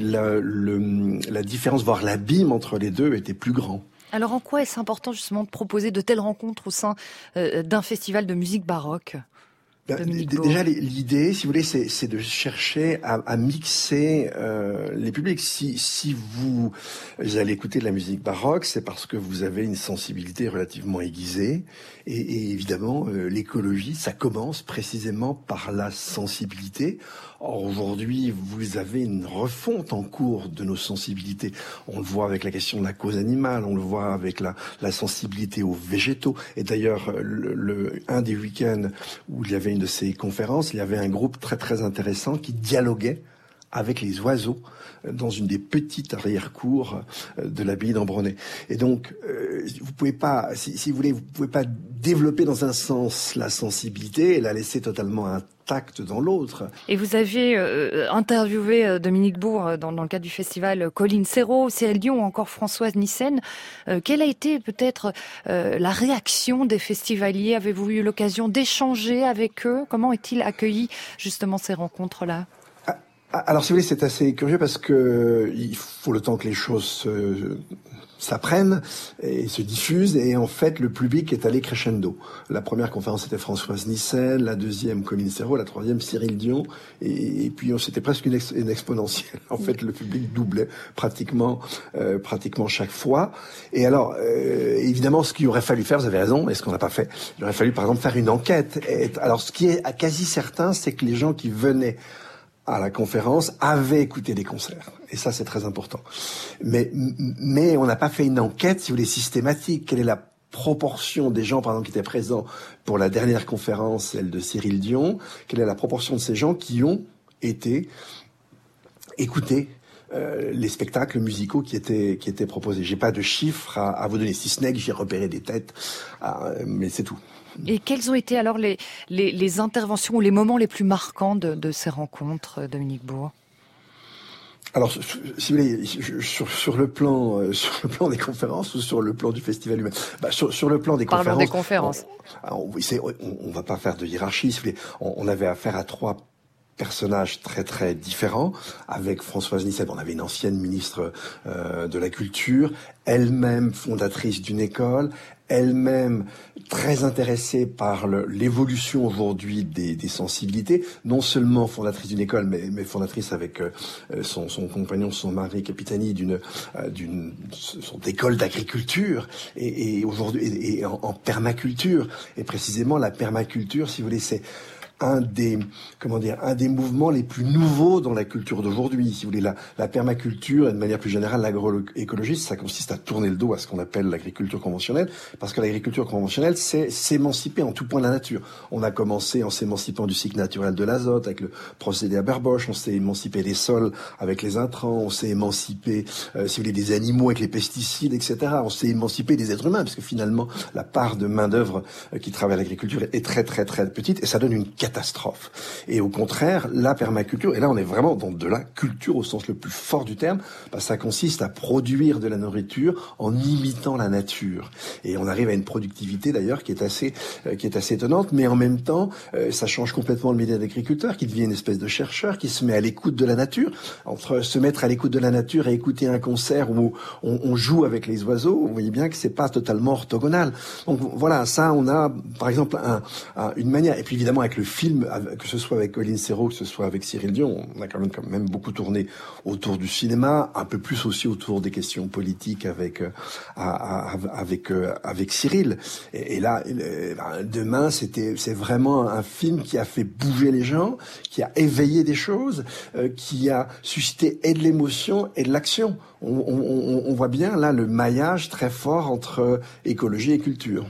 la différence, voire l'abîme entre les deux, était plus grand. Alors, en quoi est-ce important justement de proposer de telles rencontres au sein d'un festival de musique baroque ? Déjà, l'idée, si vous voulez, c'est de chercher à mixer les publics. Si vous allez écouter de la musique baroque, c'est parce que vous avez une sensibilité relativement aiguisée. Et évidemment, l'écologie, ça commence précisément par la sensibilité. Or, aujourd'hui, vous avez une refonte en cours de nos sensibilités. On le voit avec la question de la cause animale, on le voit avec la sensibilité aux végétaux. Et d'ailleurs, un des week-ends où il y avait une de ces conférences, il y avait un groupe très très intéressant qui dialoguait avec les oiseaux dans une des petites arrière-cours de l'abbaye d'Ambronay. Et donc, vous pouvez pas, si vous voulez, vous pouvez pas développer dans un sens la sensibilité et la laisser totalement intacte dans l'autre. Et vous aviez interviewé Dominique Bourg dans le cadre du festival Colline Serrault, Cyril Dion ou encore Françoise Nyssen. Quelle a été peut-être la réaction des festivaliers? Avez-vous eu l'occasion d'échanger avec eux? Comment est-il accueilli justement ces rencontres-là? Alors, si vous voulez, c'est assez curieux parce que il faut le temps que les choses s'apprennent et se diffusent, et en fait, le public est allé crescendo. La première conférence, c'était Françoise Nyssen, la deuxième, Colline Serrault, la troisième, Cyril Dion, et puis c'était presque une exponentielle. En fait, le public doublait pratiquement chaque fois. Et alors, évidemment, ce qu'il aurait fallu faire, vous avez raison, et ce qu'on n'a pas fait, il aurait fallu, par exemple, faire une enquête. Alors, ce qui est quasi certain, c'est que les gens qui venaient à la conférence avaient écouté des concerts. Et ça, c'est très important. Mais on n'a pas fait une enquête, si vous voulez, systématique. Quelle est la proportion des gens, par exemple, qui étaient présents pour la dernière conférence, celle de Cyril Dion? Quelle est la proportion de ces gens qui ont été écoutés les spectacles musicaux qui étaient proposés? J'ai pas de chiffres à vous donner, si ce n'est que j'ai repéré des têtes, mais c'est tout. Et quelles ont été alors les interventions ou les moments les plus marquants de ces rencontres, Dominique Bourg? Alors, si vous voulez, sur le plan des conférences ou sur le plan du festival lui-même? Sur le plan des conférences. Parlons des conférences. On va pas faire de hiérarchie, si vous voulez. On avait affaire à 3 personnages très très différents. Avec Françoise Nyssen, on avait une ancienne ministre de la Culture, elle-même fondatrice d'une école, elle-même très intéressée par l'évolution aujourd'hui des sensibilités, non seulement fondatrice d'une école, mais fondatrice avec son compagnon, son mari Capitani, d'une école d'agriculture et aujourd'hui et en permaculture. Et précisément la permaculture, si vous voulez, c'est un des mouvements les plus nouveaux dans la culture d'aujourd'hui. Si vous voulez, la permaculture et de manière plus générale l'agroécologie, ça consiste à tourner le dos à ce qu'on appelle l'agriculture conventionnelle, parce que l'agriculture conventionnelle, c'est s'émanciper en tout point de la nature. On a commencé en s'émancipant du cycle naturel de l'azote avec le procédé Haber-Bosch, on s'est émancipé des sols avec les intrants, on s'est émancipé, si vous voulez, des animaux avec les pesticides, etc. On s'est émancipé des êtres humains, parce que finalement, la part de main-d'œuvre qui travaille à l'agriculture est très très très petite, et ça donne une catastrophe. Et au contraire, la permaculture, et là on est vraiment dans de la culture au sens le plus fort du terme, parce que ça consiste à produire de la nourriture en imitant la nature. Et on arrive à une productivité d'ailleurs qui est assez étonnante, mais en même temps, ça change complètement le métier d'agriculteur, qui devient une espèce de chercheur, qui se met à l'écoute de la nature. Entre se mettre à l'écoute de la nature et écouter un concert où on joue avec les oiseaux, vous voyez bien que c'est pas totalement orthogonal. Donc voilà, ça on a par exemple une manière, et puis évidemment avec le film, que ce soit avec Colline Serrault, que ce soit avec Cyril Dion, on a quand même beaucoup tourné autour du cinéma, un peu plus aussi autour des questions politiques avec Cyril. Et là, demain, c'est vraiment un film qui a fait bouger les gens, qui a éveillé des choses, qui a suscité et de l'émotion et de l'action. On voit bien là le maillage très fort entre écologie et culture.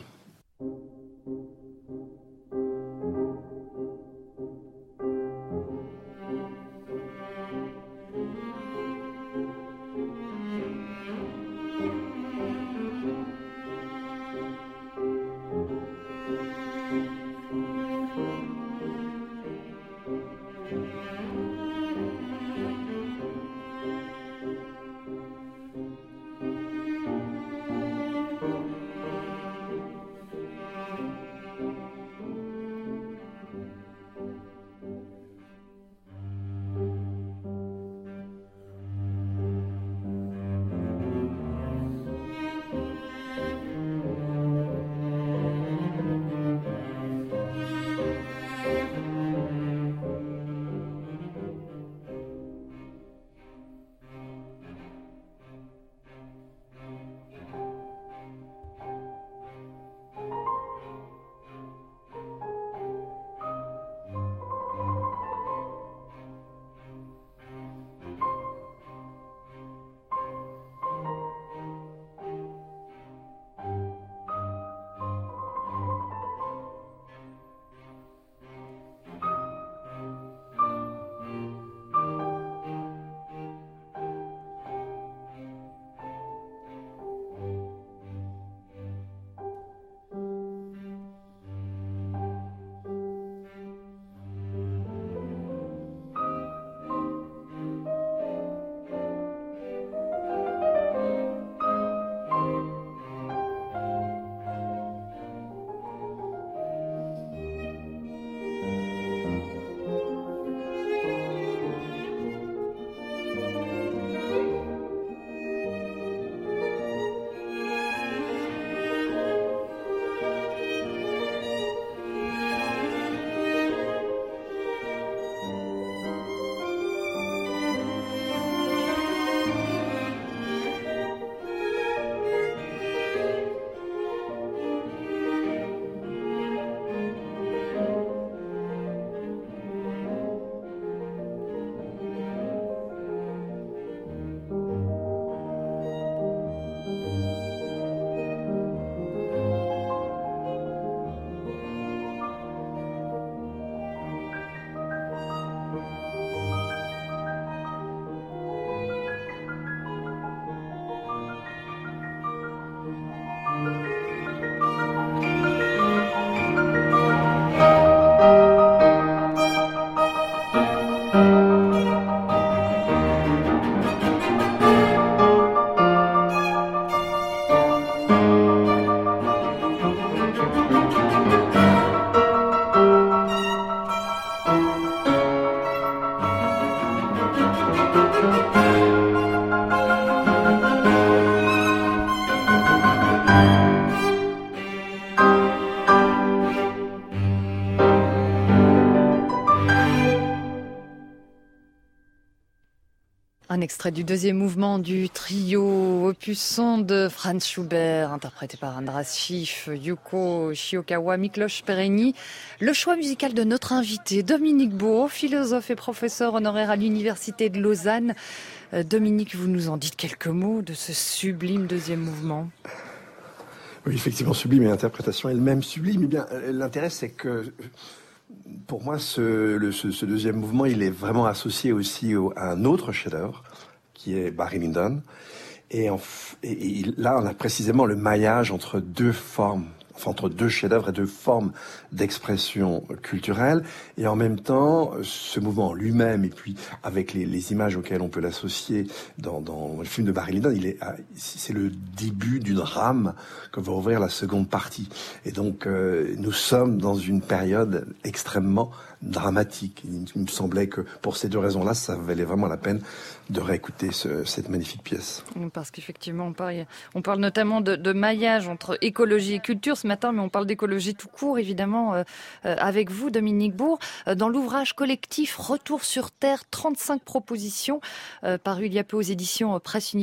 extrait du deuxième mouvement du trio opus 100 de Franz Schubert, interprété par Andras Schiff, Yuko Shiokawa, Miklos Perényi. Le choix musical de notre invité, Dominique Bourg, philosophe et professeur honoraire à l'Université de Lausanne. Dominique, vous nous en dites quelques mots de ce sublime deuxième mouvement? Oui, effectivement, sublime, et l'interprétation elle-même sublime. Eh bien, l'intérêt, c'est que pour moi, ce deuxième mouvement, il est vraiment associé aussi à un autre chef-d'œuvre, qui est Barry Lyndon. Et là, on a précisément le maillage entre deux formes, enfin entre deux chefs-d'œuvre et deux formes d'expression culturelle. Et en même temps, ce mouvement lui-même, et puis avec les images auxquelles on peut l'associer dans le film de Barry Lyndon, c'est le début d'une rame que va ouvrir la seconde partie. Et donc, nous sommes dans une période extrêmement dramatique. Il me semblait que pour ces deux raisons-là, ça valait vraiment la peine de réécouter cette magnifique pièce. Parce qu'effectivement, on parle notamment de maillage entre écologie et culture ce matin, mais on parle d'écologie tout court, évidemment, avec vous, Dominique Bourg. Dans l'ouvrage collectif Retour sur Terre, 35 propositions, paru il y a peu aux éditions Presse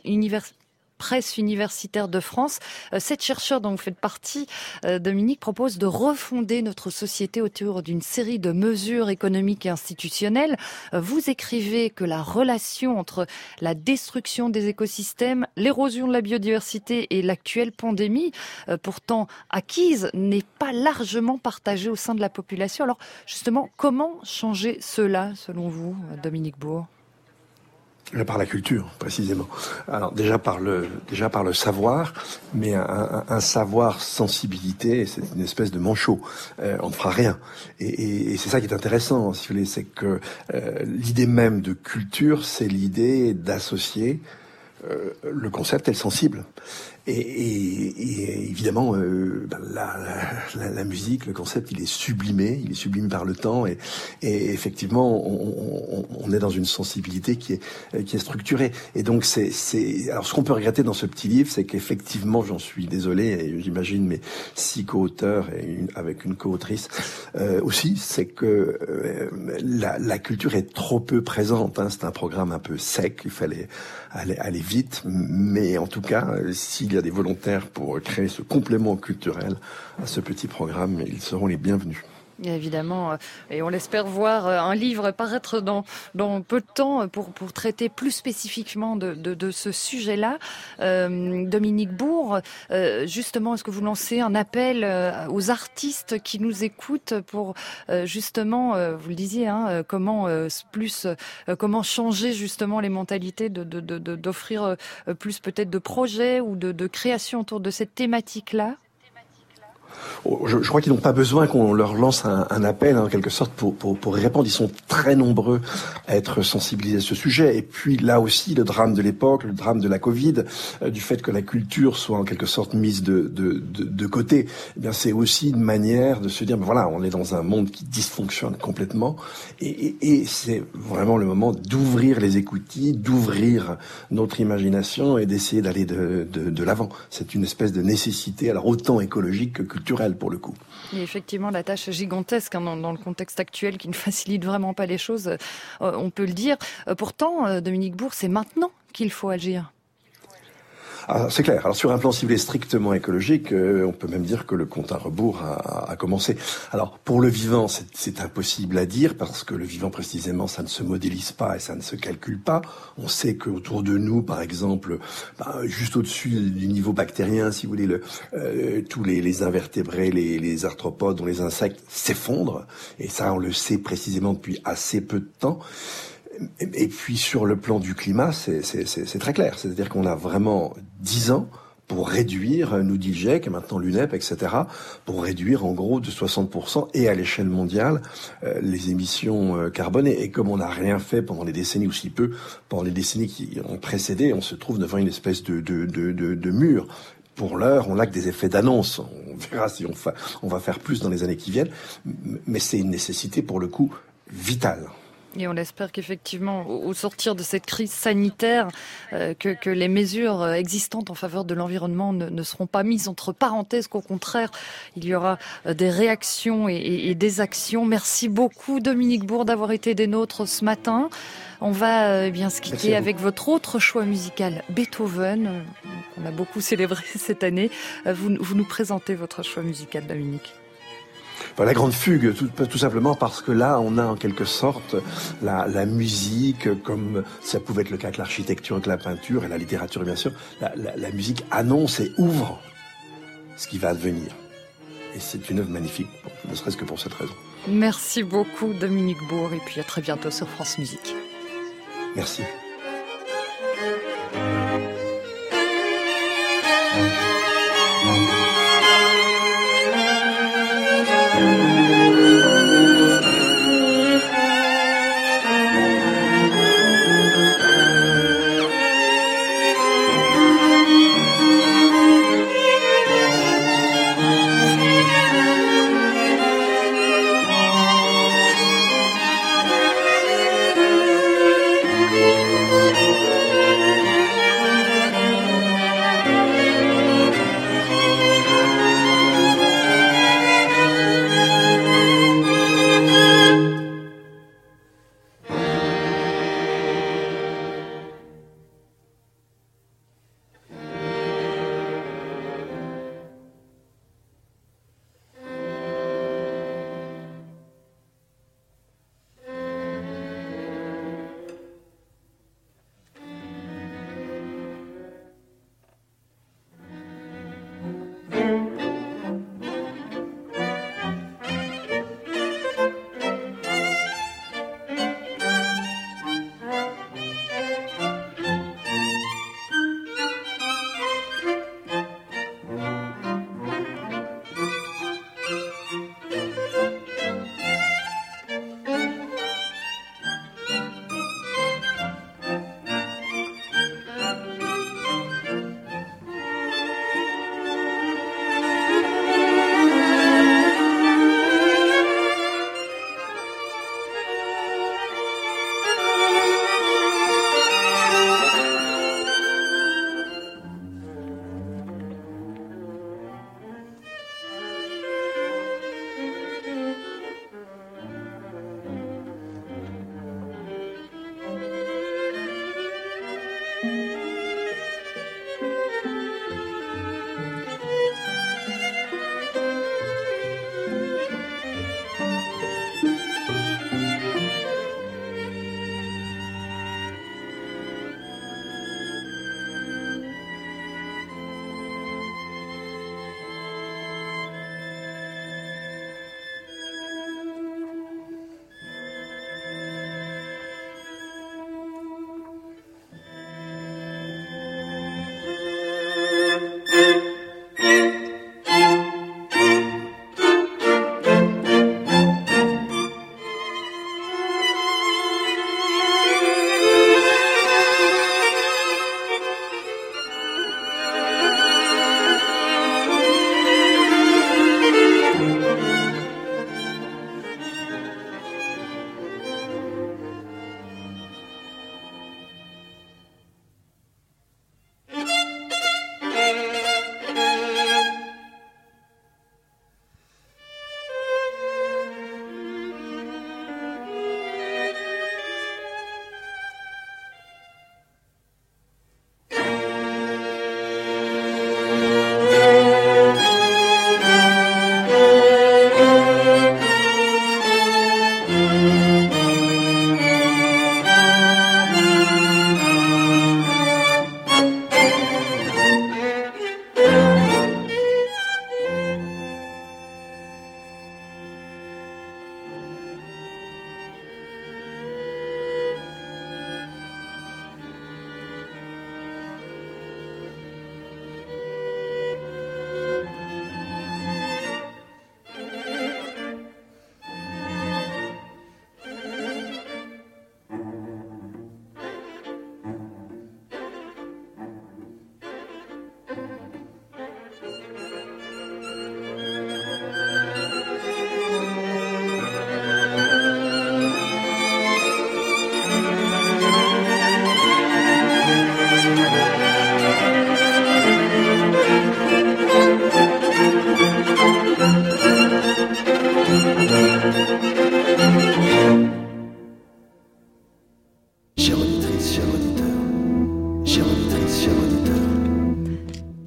universitaire de France. 7 chercheurs dont vous faites partie, Dominique, proposent de refonder notre société autour d'une série de mesures économiques et institutionnelles. Vous écrivez que la relation entre la destruction des écosystèmes, l'érosion de la biodiversité et l'actuelle pandémie, pourtant acquise, n'est pas largement partagée au sein de la population. Alors justement, comment changer cela, selon vous, Dominique Bourg ? Par la culture, précisément. Alors déjà par le savoir, mais un savoir sensibilité, c'est une espèce de manchot. On ne fera rien. Et c'est ça qui est intéressant, si vous voulez, c'est que l'idée même de culture, c'est l'idée d'associer le concept et le sensible. Et évidemment, la musique, le concept, il est sublimé par le temps, et effectivement, on est dans une sensibilité qui est structurée. Et donc, alors, ce qu'on peut regretter dans ce petit livre, c'est qu'effectivement, j'en suis désolé, et j'imagine mes 6 co-auteurs avec une co-autrice aussi, c'est que la culture est trop peu présente. C'est un programme un peu sec. Il fallait aller vite, mais en tout cas, s'il y a des volontaires pour créer ce complément culturel à ce petit programme, ils seront les bienvenus. Évidemment, et on l'espère voir un livre paraître dans peu de temps pour traiter plus spécifiquement de ce sujet-là. Dominique Bourg, justement, est-ce que vous lancez un appel aux artistes qui nous écoutent pour justement, vous le disiez, comment changer justement les mentalités, d'offrir plus peut-être de projets ou de création autour de cette thématique-là? Je crois qu'ils n'ont pas besoin qu'on leur lance un appel, en quelque sorte, pour y répondre. Ils sont très nombreux à être sensibilisés à ce sujet. Et puis là aussi, le drame de l'époque, le drame de la Covid, du fait que la culture soit en quelque sorte mise de côté, eh bien c'est aussi une manière de se dire, ben voilà, on est dans un monde qui dysfonctionne complètement, et c'est vraiment le moment d'ouvrir les écoutilles, d'ouvrir notre imagination et d'essayer d'aller de l'avant. C'est une espèce de nécessité, alors autant écologique que culturelle pour le coup. Et effectivement, la tâche gigantesque dans le contexte actuel qui ne facilite vraiment pas les choses, on peut le dire. Pourtant, Dominique Bourg, c'est maintenant qu'il faut agir. Ah, c'est clair. Alors sur un plan ciblé strictement écologique, on peut même dire que le compte à rebours a commencé. Alors pour le vivant, c'est impossible à dire parce que le vivant précisément, ça ne se modélise pas et ça ne se calcule pas. On sait qu'autour de nous, par exemple, juste au-dessus du niveau bactérien, si vous voulez, tous les invertébrés, les arthropodes, dont les insectes s'effondrent. Et ça, on le sait précisément depuis assez peu de temps. Et puis sur le plan du climat, c'est très clair. C'est-à-dire qu'on a vraiment 10 ans pour réduire, nous dit le GIEC, et maintenant l'UNEP, etc., pour réduire en gros de 60% et à l'échelle mondiale les émissions carbonées. Et comme on n'a rien fait pendant les décennies, ou si peu, pendant les décennies qui ont précédé, on se trouve devant une espèce de mur. Pour l'heure, on n'a que des effets d'annonce. On verra si on va faire plus dans les années qui viennent, mais c'est une nécessité pour le coup vitale. Et on espère qu'effectivement, au sortir de cette crise sanitaire, que les mesures existantes en faveur de l'environnement ne seront pas mises entre parenthèses, qu'au contraire, il y aura des réactions et des actions. Merci beaucoup, Dominique Bourg, d'avoir été des nôtres ce matin. On va bien se quitter avec votre autre choix musical, Beethoven, qu'on a beaucoup célébré cette année. Vous nous présentez votre choix musical, Dominique. La grande fugue, tout simplement parce que là, on a en quelque sorte la musique, comme ça pouvait être le cas avec l'architecture, avec la peinture et la littérature, bien sûr. La musique annonce et ouvre ce qui va advenir. Et c'est une œuvre magnifique, ne serait-ce que pour cette raison. Merci beaucoup, Dominique Bourg, et puis à très bientôt sur France Musique. Merci.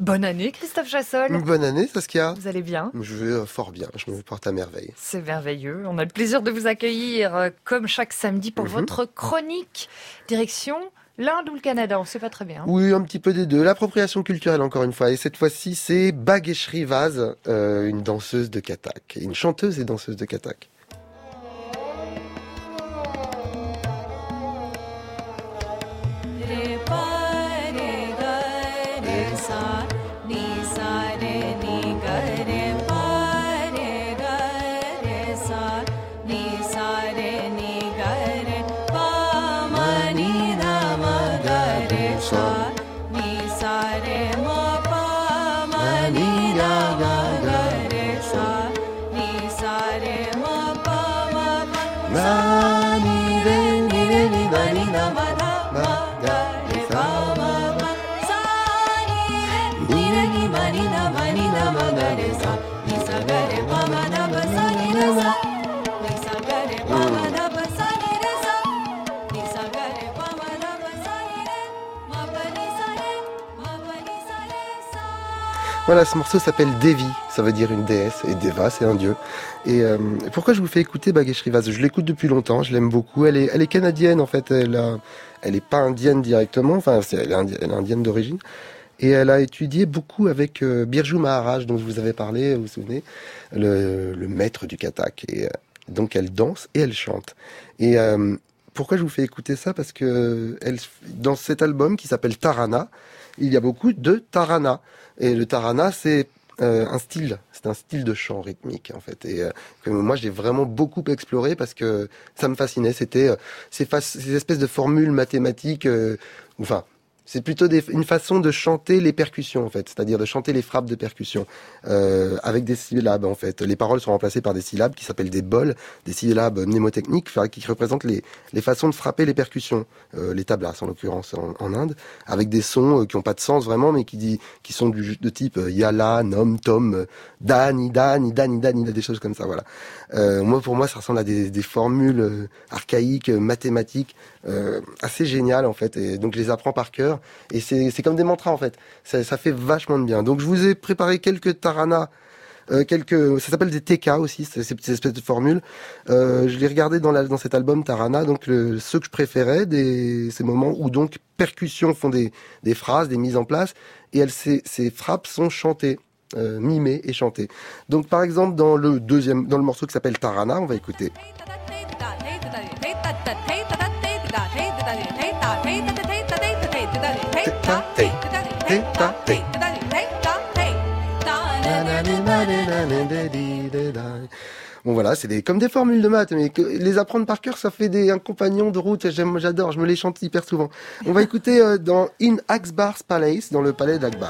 Bonne année, Christophe Chassol. Bonne année, Saskia. Vous allez bien? Je vais fort bien, je me porte à merveille. C'est merveilleux. On a le plaisir de vous accueillir comme chaque samedi pour votre chronique. Direction l'Inde ou le Canada, on ne sait pas très bien. Oui, un petit peu des deux. L'appropriation culturelle, encore une fois. Et cette fois-ci, c'est Bhageshri Vaz, une danseuse de Kathak. Une chanteuse et danseuse de Kathak. Voilà, ce morceau s'appelle Devi, ça veut dire une déesse, et Deva, c'est un dieu. Et pourquoi je vous fais écouter Bhageshri Vaz? Je l'écoute depuis longtemps, je l'aime beaucoup. Elle est canadienne, en fait, elle est pas indienne directement, enfin, elle est indienne d'origine. Et elle a étudié beaucoup avec Birju Maharaj, dont je vous avais parlé, vous vous souvenez, le maître du Kathak. Et donc elle danse et elle chante. Et pourquoi je vous fais écouter ça? Parce que dans cet album qui s'appelle Tarana, il y a beaucoup de Tarana. Et le Tarana, c'est un style de chant rythmique en fait. Et que moi j'ai vraiment beaucoup exploré parce que ça me fascinait. C'était ces espèces de formules mathématiques, enfin. C'est plutôt une façon de chanter les percussions, en fait. C'est-à-dire de chanter les frappes de percussion, avec des syllabes, en fait. Les paroles sont remplacées par des syllabes qui s'appellent des bols, des syllabes mnémotechniques, qui représentent les façons de frapper les percussions, les tablas, en l'occurrence, en Inde, avec des sons qui n'ont pas de sens vraiment, mais qui sont de type yala, nom, tom, dani, des choses comme ça, voilà. Pour moi, ça ressemble à des formules archaïques, mathématiques, assez géniales, en fait. Et donc, je les apprends par cœur. Et c'est comme des mantras en fait. Ça fait vachement de bien. Donc je vous ai préparé quelques taranas, ça s'appelle des TK aussi, ces espèces de formules. Je l'ai regardé dans cet album Tarana, donc ceux que je préférais, ces moments où donc percussions font des phrases, des mises en place, et ces frappes sont chantées, mimées et chantées. Donc par exemple dans le morceau qui s'appelle Tarana, on va écouter. Bon voilà, c'est comme des formules de maths, mais les apprendre par cœur, ça fait un compagnon de route. J'adore, je me les chante hyper souvent. On va écouter dans In Akbar's Palace, dans le palais d'Akbar.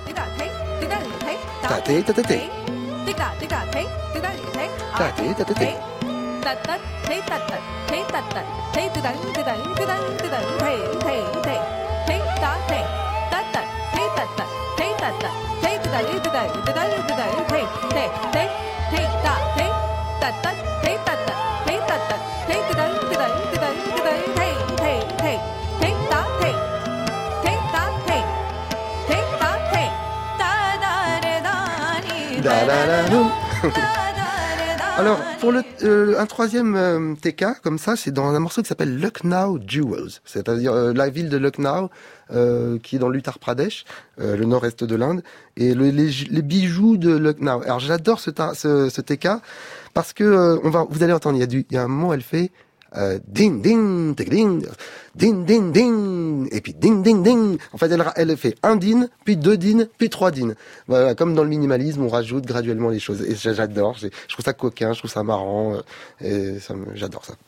Alors, pour un troisième TK, comme ça, c'est dans un morceau qui s'appelle Lucknow Jewels, c'est-à-dire la ville de Lucknow, qui est dans l'Uttar Pradesh, le nord-est de l'Inde, et les bijoux de Lucknow. Alors, j'adore ce TK, parce que vous allez entendre, il y a un moment, elle fait ding ding ding ding ding ding et puis ding ding ding. En fait, elle fait un din, puis deux din, puis trois din. Voilà, comme dans le minimalisme, on rajoute graduellement les choses. Et j'adore. Je trouve ça coquin, je trouve ça marrant, et j'adore ça.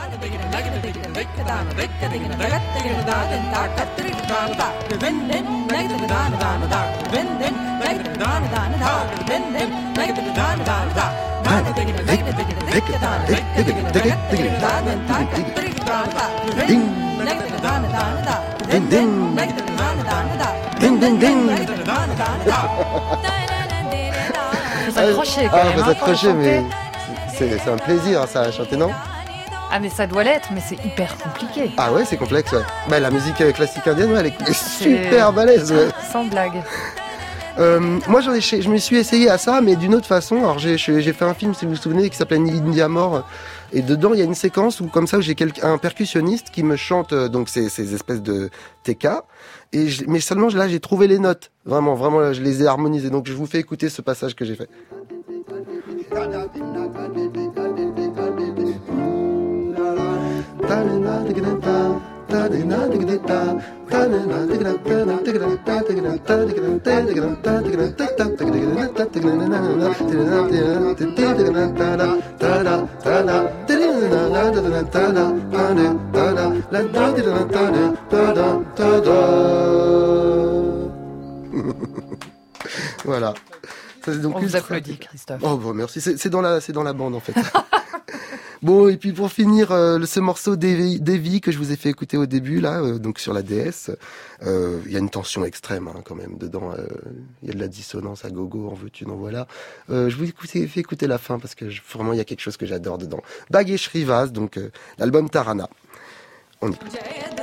Vous accrochez, mais c'est un plaisir ça à chanter, non? Ah mais ça doit l'être, mais c'est hyper compliqué. Ah ouais, c'est complexe, ouais. Bah, la musique classique indienne, ouais, elle est super balèze, ouais. Sans blague. Moi, je me suis essayé à ça, mais d'une autre façon. Alors, j'ai fait un film, si vous vous souvenez, qui s'appelle India Mort. Et dedans, il y a une séquence où j'ai un percussionniste qui me chante donc ces espèces de TK. Mais seulement là, j'ai trouvé les notes. Vraiment, là, je les ai harmonisées. Donc, je vous fais écouter ce passage que j'ai fait. Voilà. Ça, donc on vous applaudit, Christophe. Oh bon, merci. C'est dans la bande en fait. Bon, et puis pour finir, ce morceau d'Evie que je vous ai fait écouter au début, là, donc sur la DS, il y a une tension extrême quand même dedans. Il y a de la dissonance à gogo, en veux-tu, n'en voilà. Je vous ai fait écouter la fin parce que vraiment il y a quelque chose que j'adore dedans. Bagesh Rivas, donc l'album Tarana. On écoute.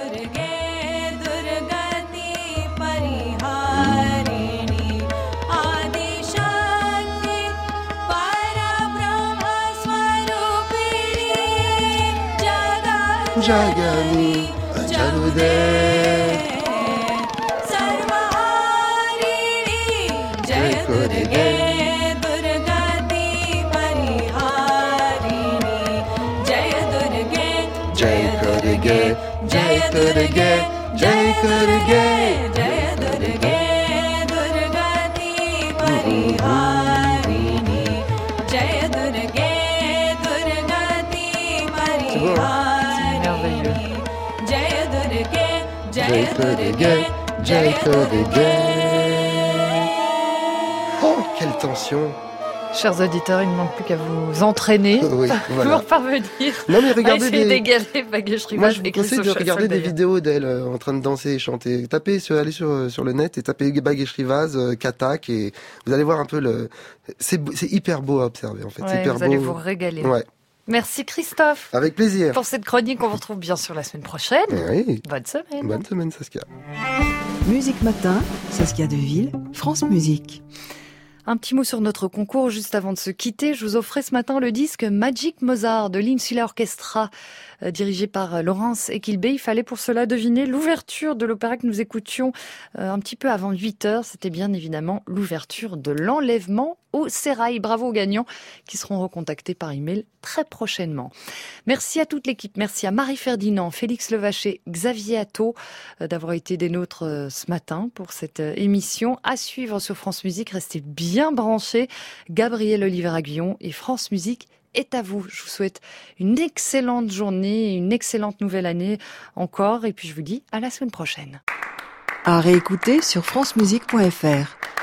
Jagani Jalude Jai Kurige Durgati Pariharini Jai Durge Jai Kurige Jai Kurige Jai Kurige Jai Durge Durgati Pariharini Jai Durge Durgati Pariharini Oh, quelle tension! Chers auditeurs, il ne manque plus qu'à vous entraîner pour parvenir à essayer d'égaler Bagesh Rivas. Moi, je vous conseille de regarder des vidéos d'elle en train de danser et chanter. Allez sur le net et tapez Bagesh Rivas, Katak, et vous allez voir un peu c'est hyper beau à observer, en fait. Ouais, c'est hyper vous beau. allez vous régaler. Ouais. Merci Christophe. Avec plaisir. Pour cette chronique, on vous retrouve bien sûr la semaine prochaine. Oui. Bonne semaine. Bonne semaine, Saskia. Musique Matin, Saskia Deville, France Musique. Un petit mot sur notre concours juste avant de se quitter. Je vous offrais ce matin le disque Magic Mozart de l'Insula Orchestra, dirigé par Laurence Equilbé. Il fallait pour cela deviner l'ouverture de l'opéra que nous écoutions un petit peu avant 8h. C'était bien évidemment l'ouverture de l'enlèvement au sérail. Bravo aux gagnants qui seront recontactés par email très prochainement. Merci à toute l'équipe. Merci à Marie Ferdinand, Félix Levaché, Xavier Atto d'avoir été des nôtres ce matin pour cette émission. À suivre sur France Musique. Restez bien branchés. Gabriel Oliver-Aguillon et France Musique est à vous. Je vous souhaite une excellente journée et une excellente nouvelle année encore. Et puis je vous dis à la semaine prochaine. À réécouter sur francemusique.fr.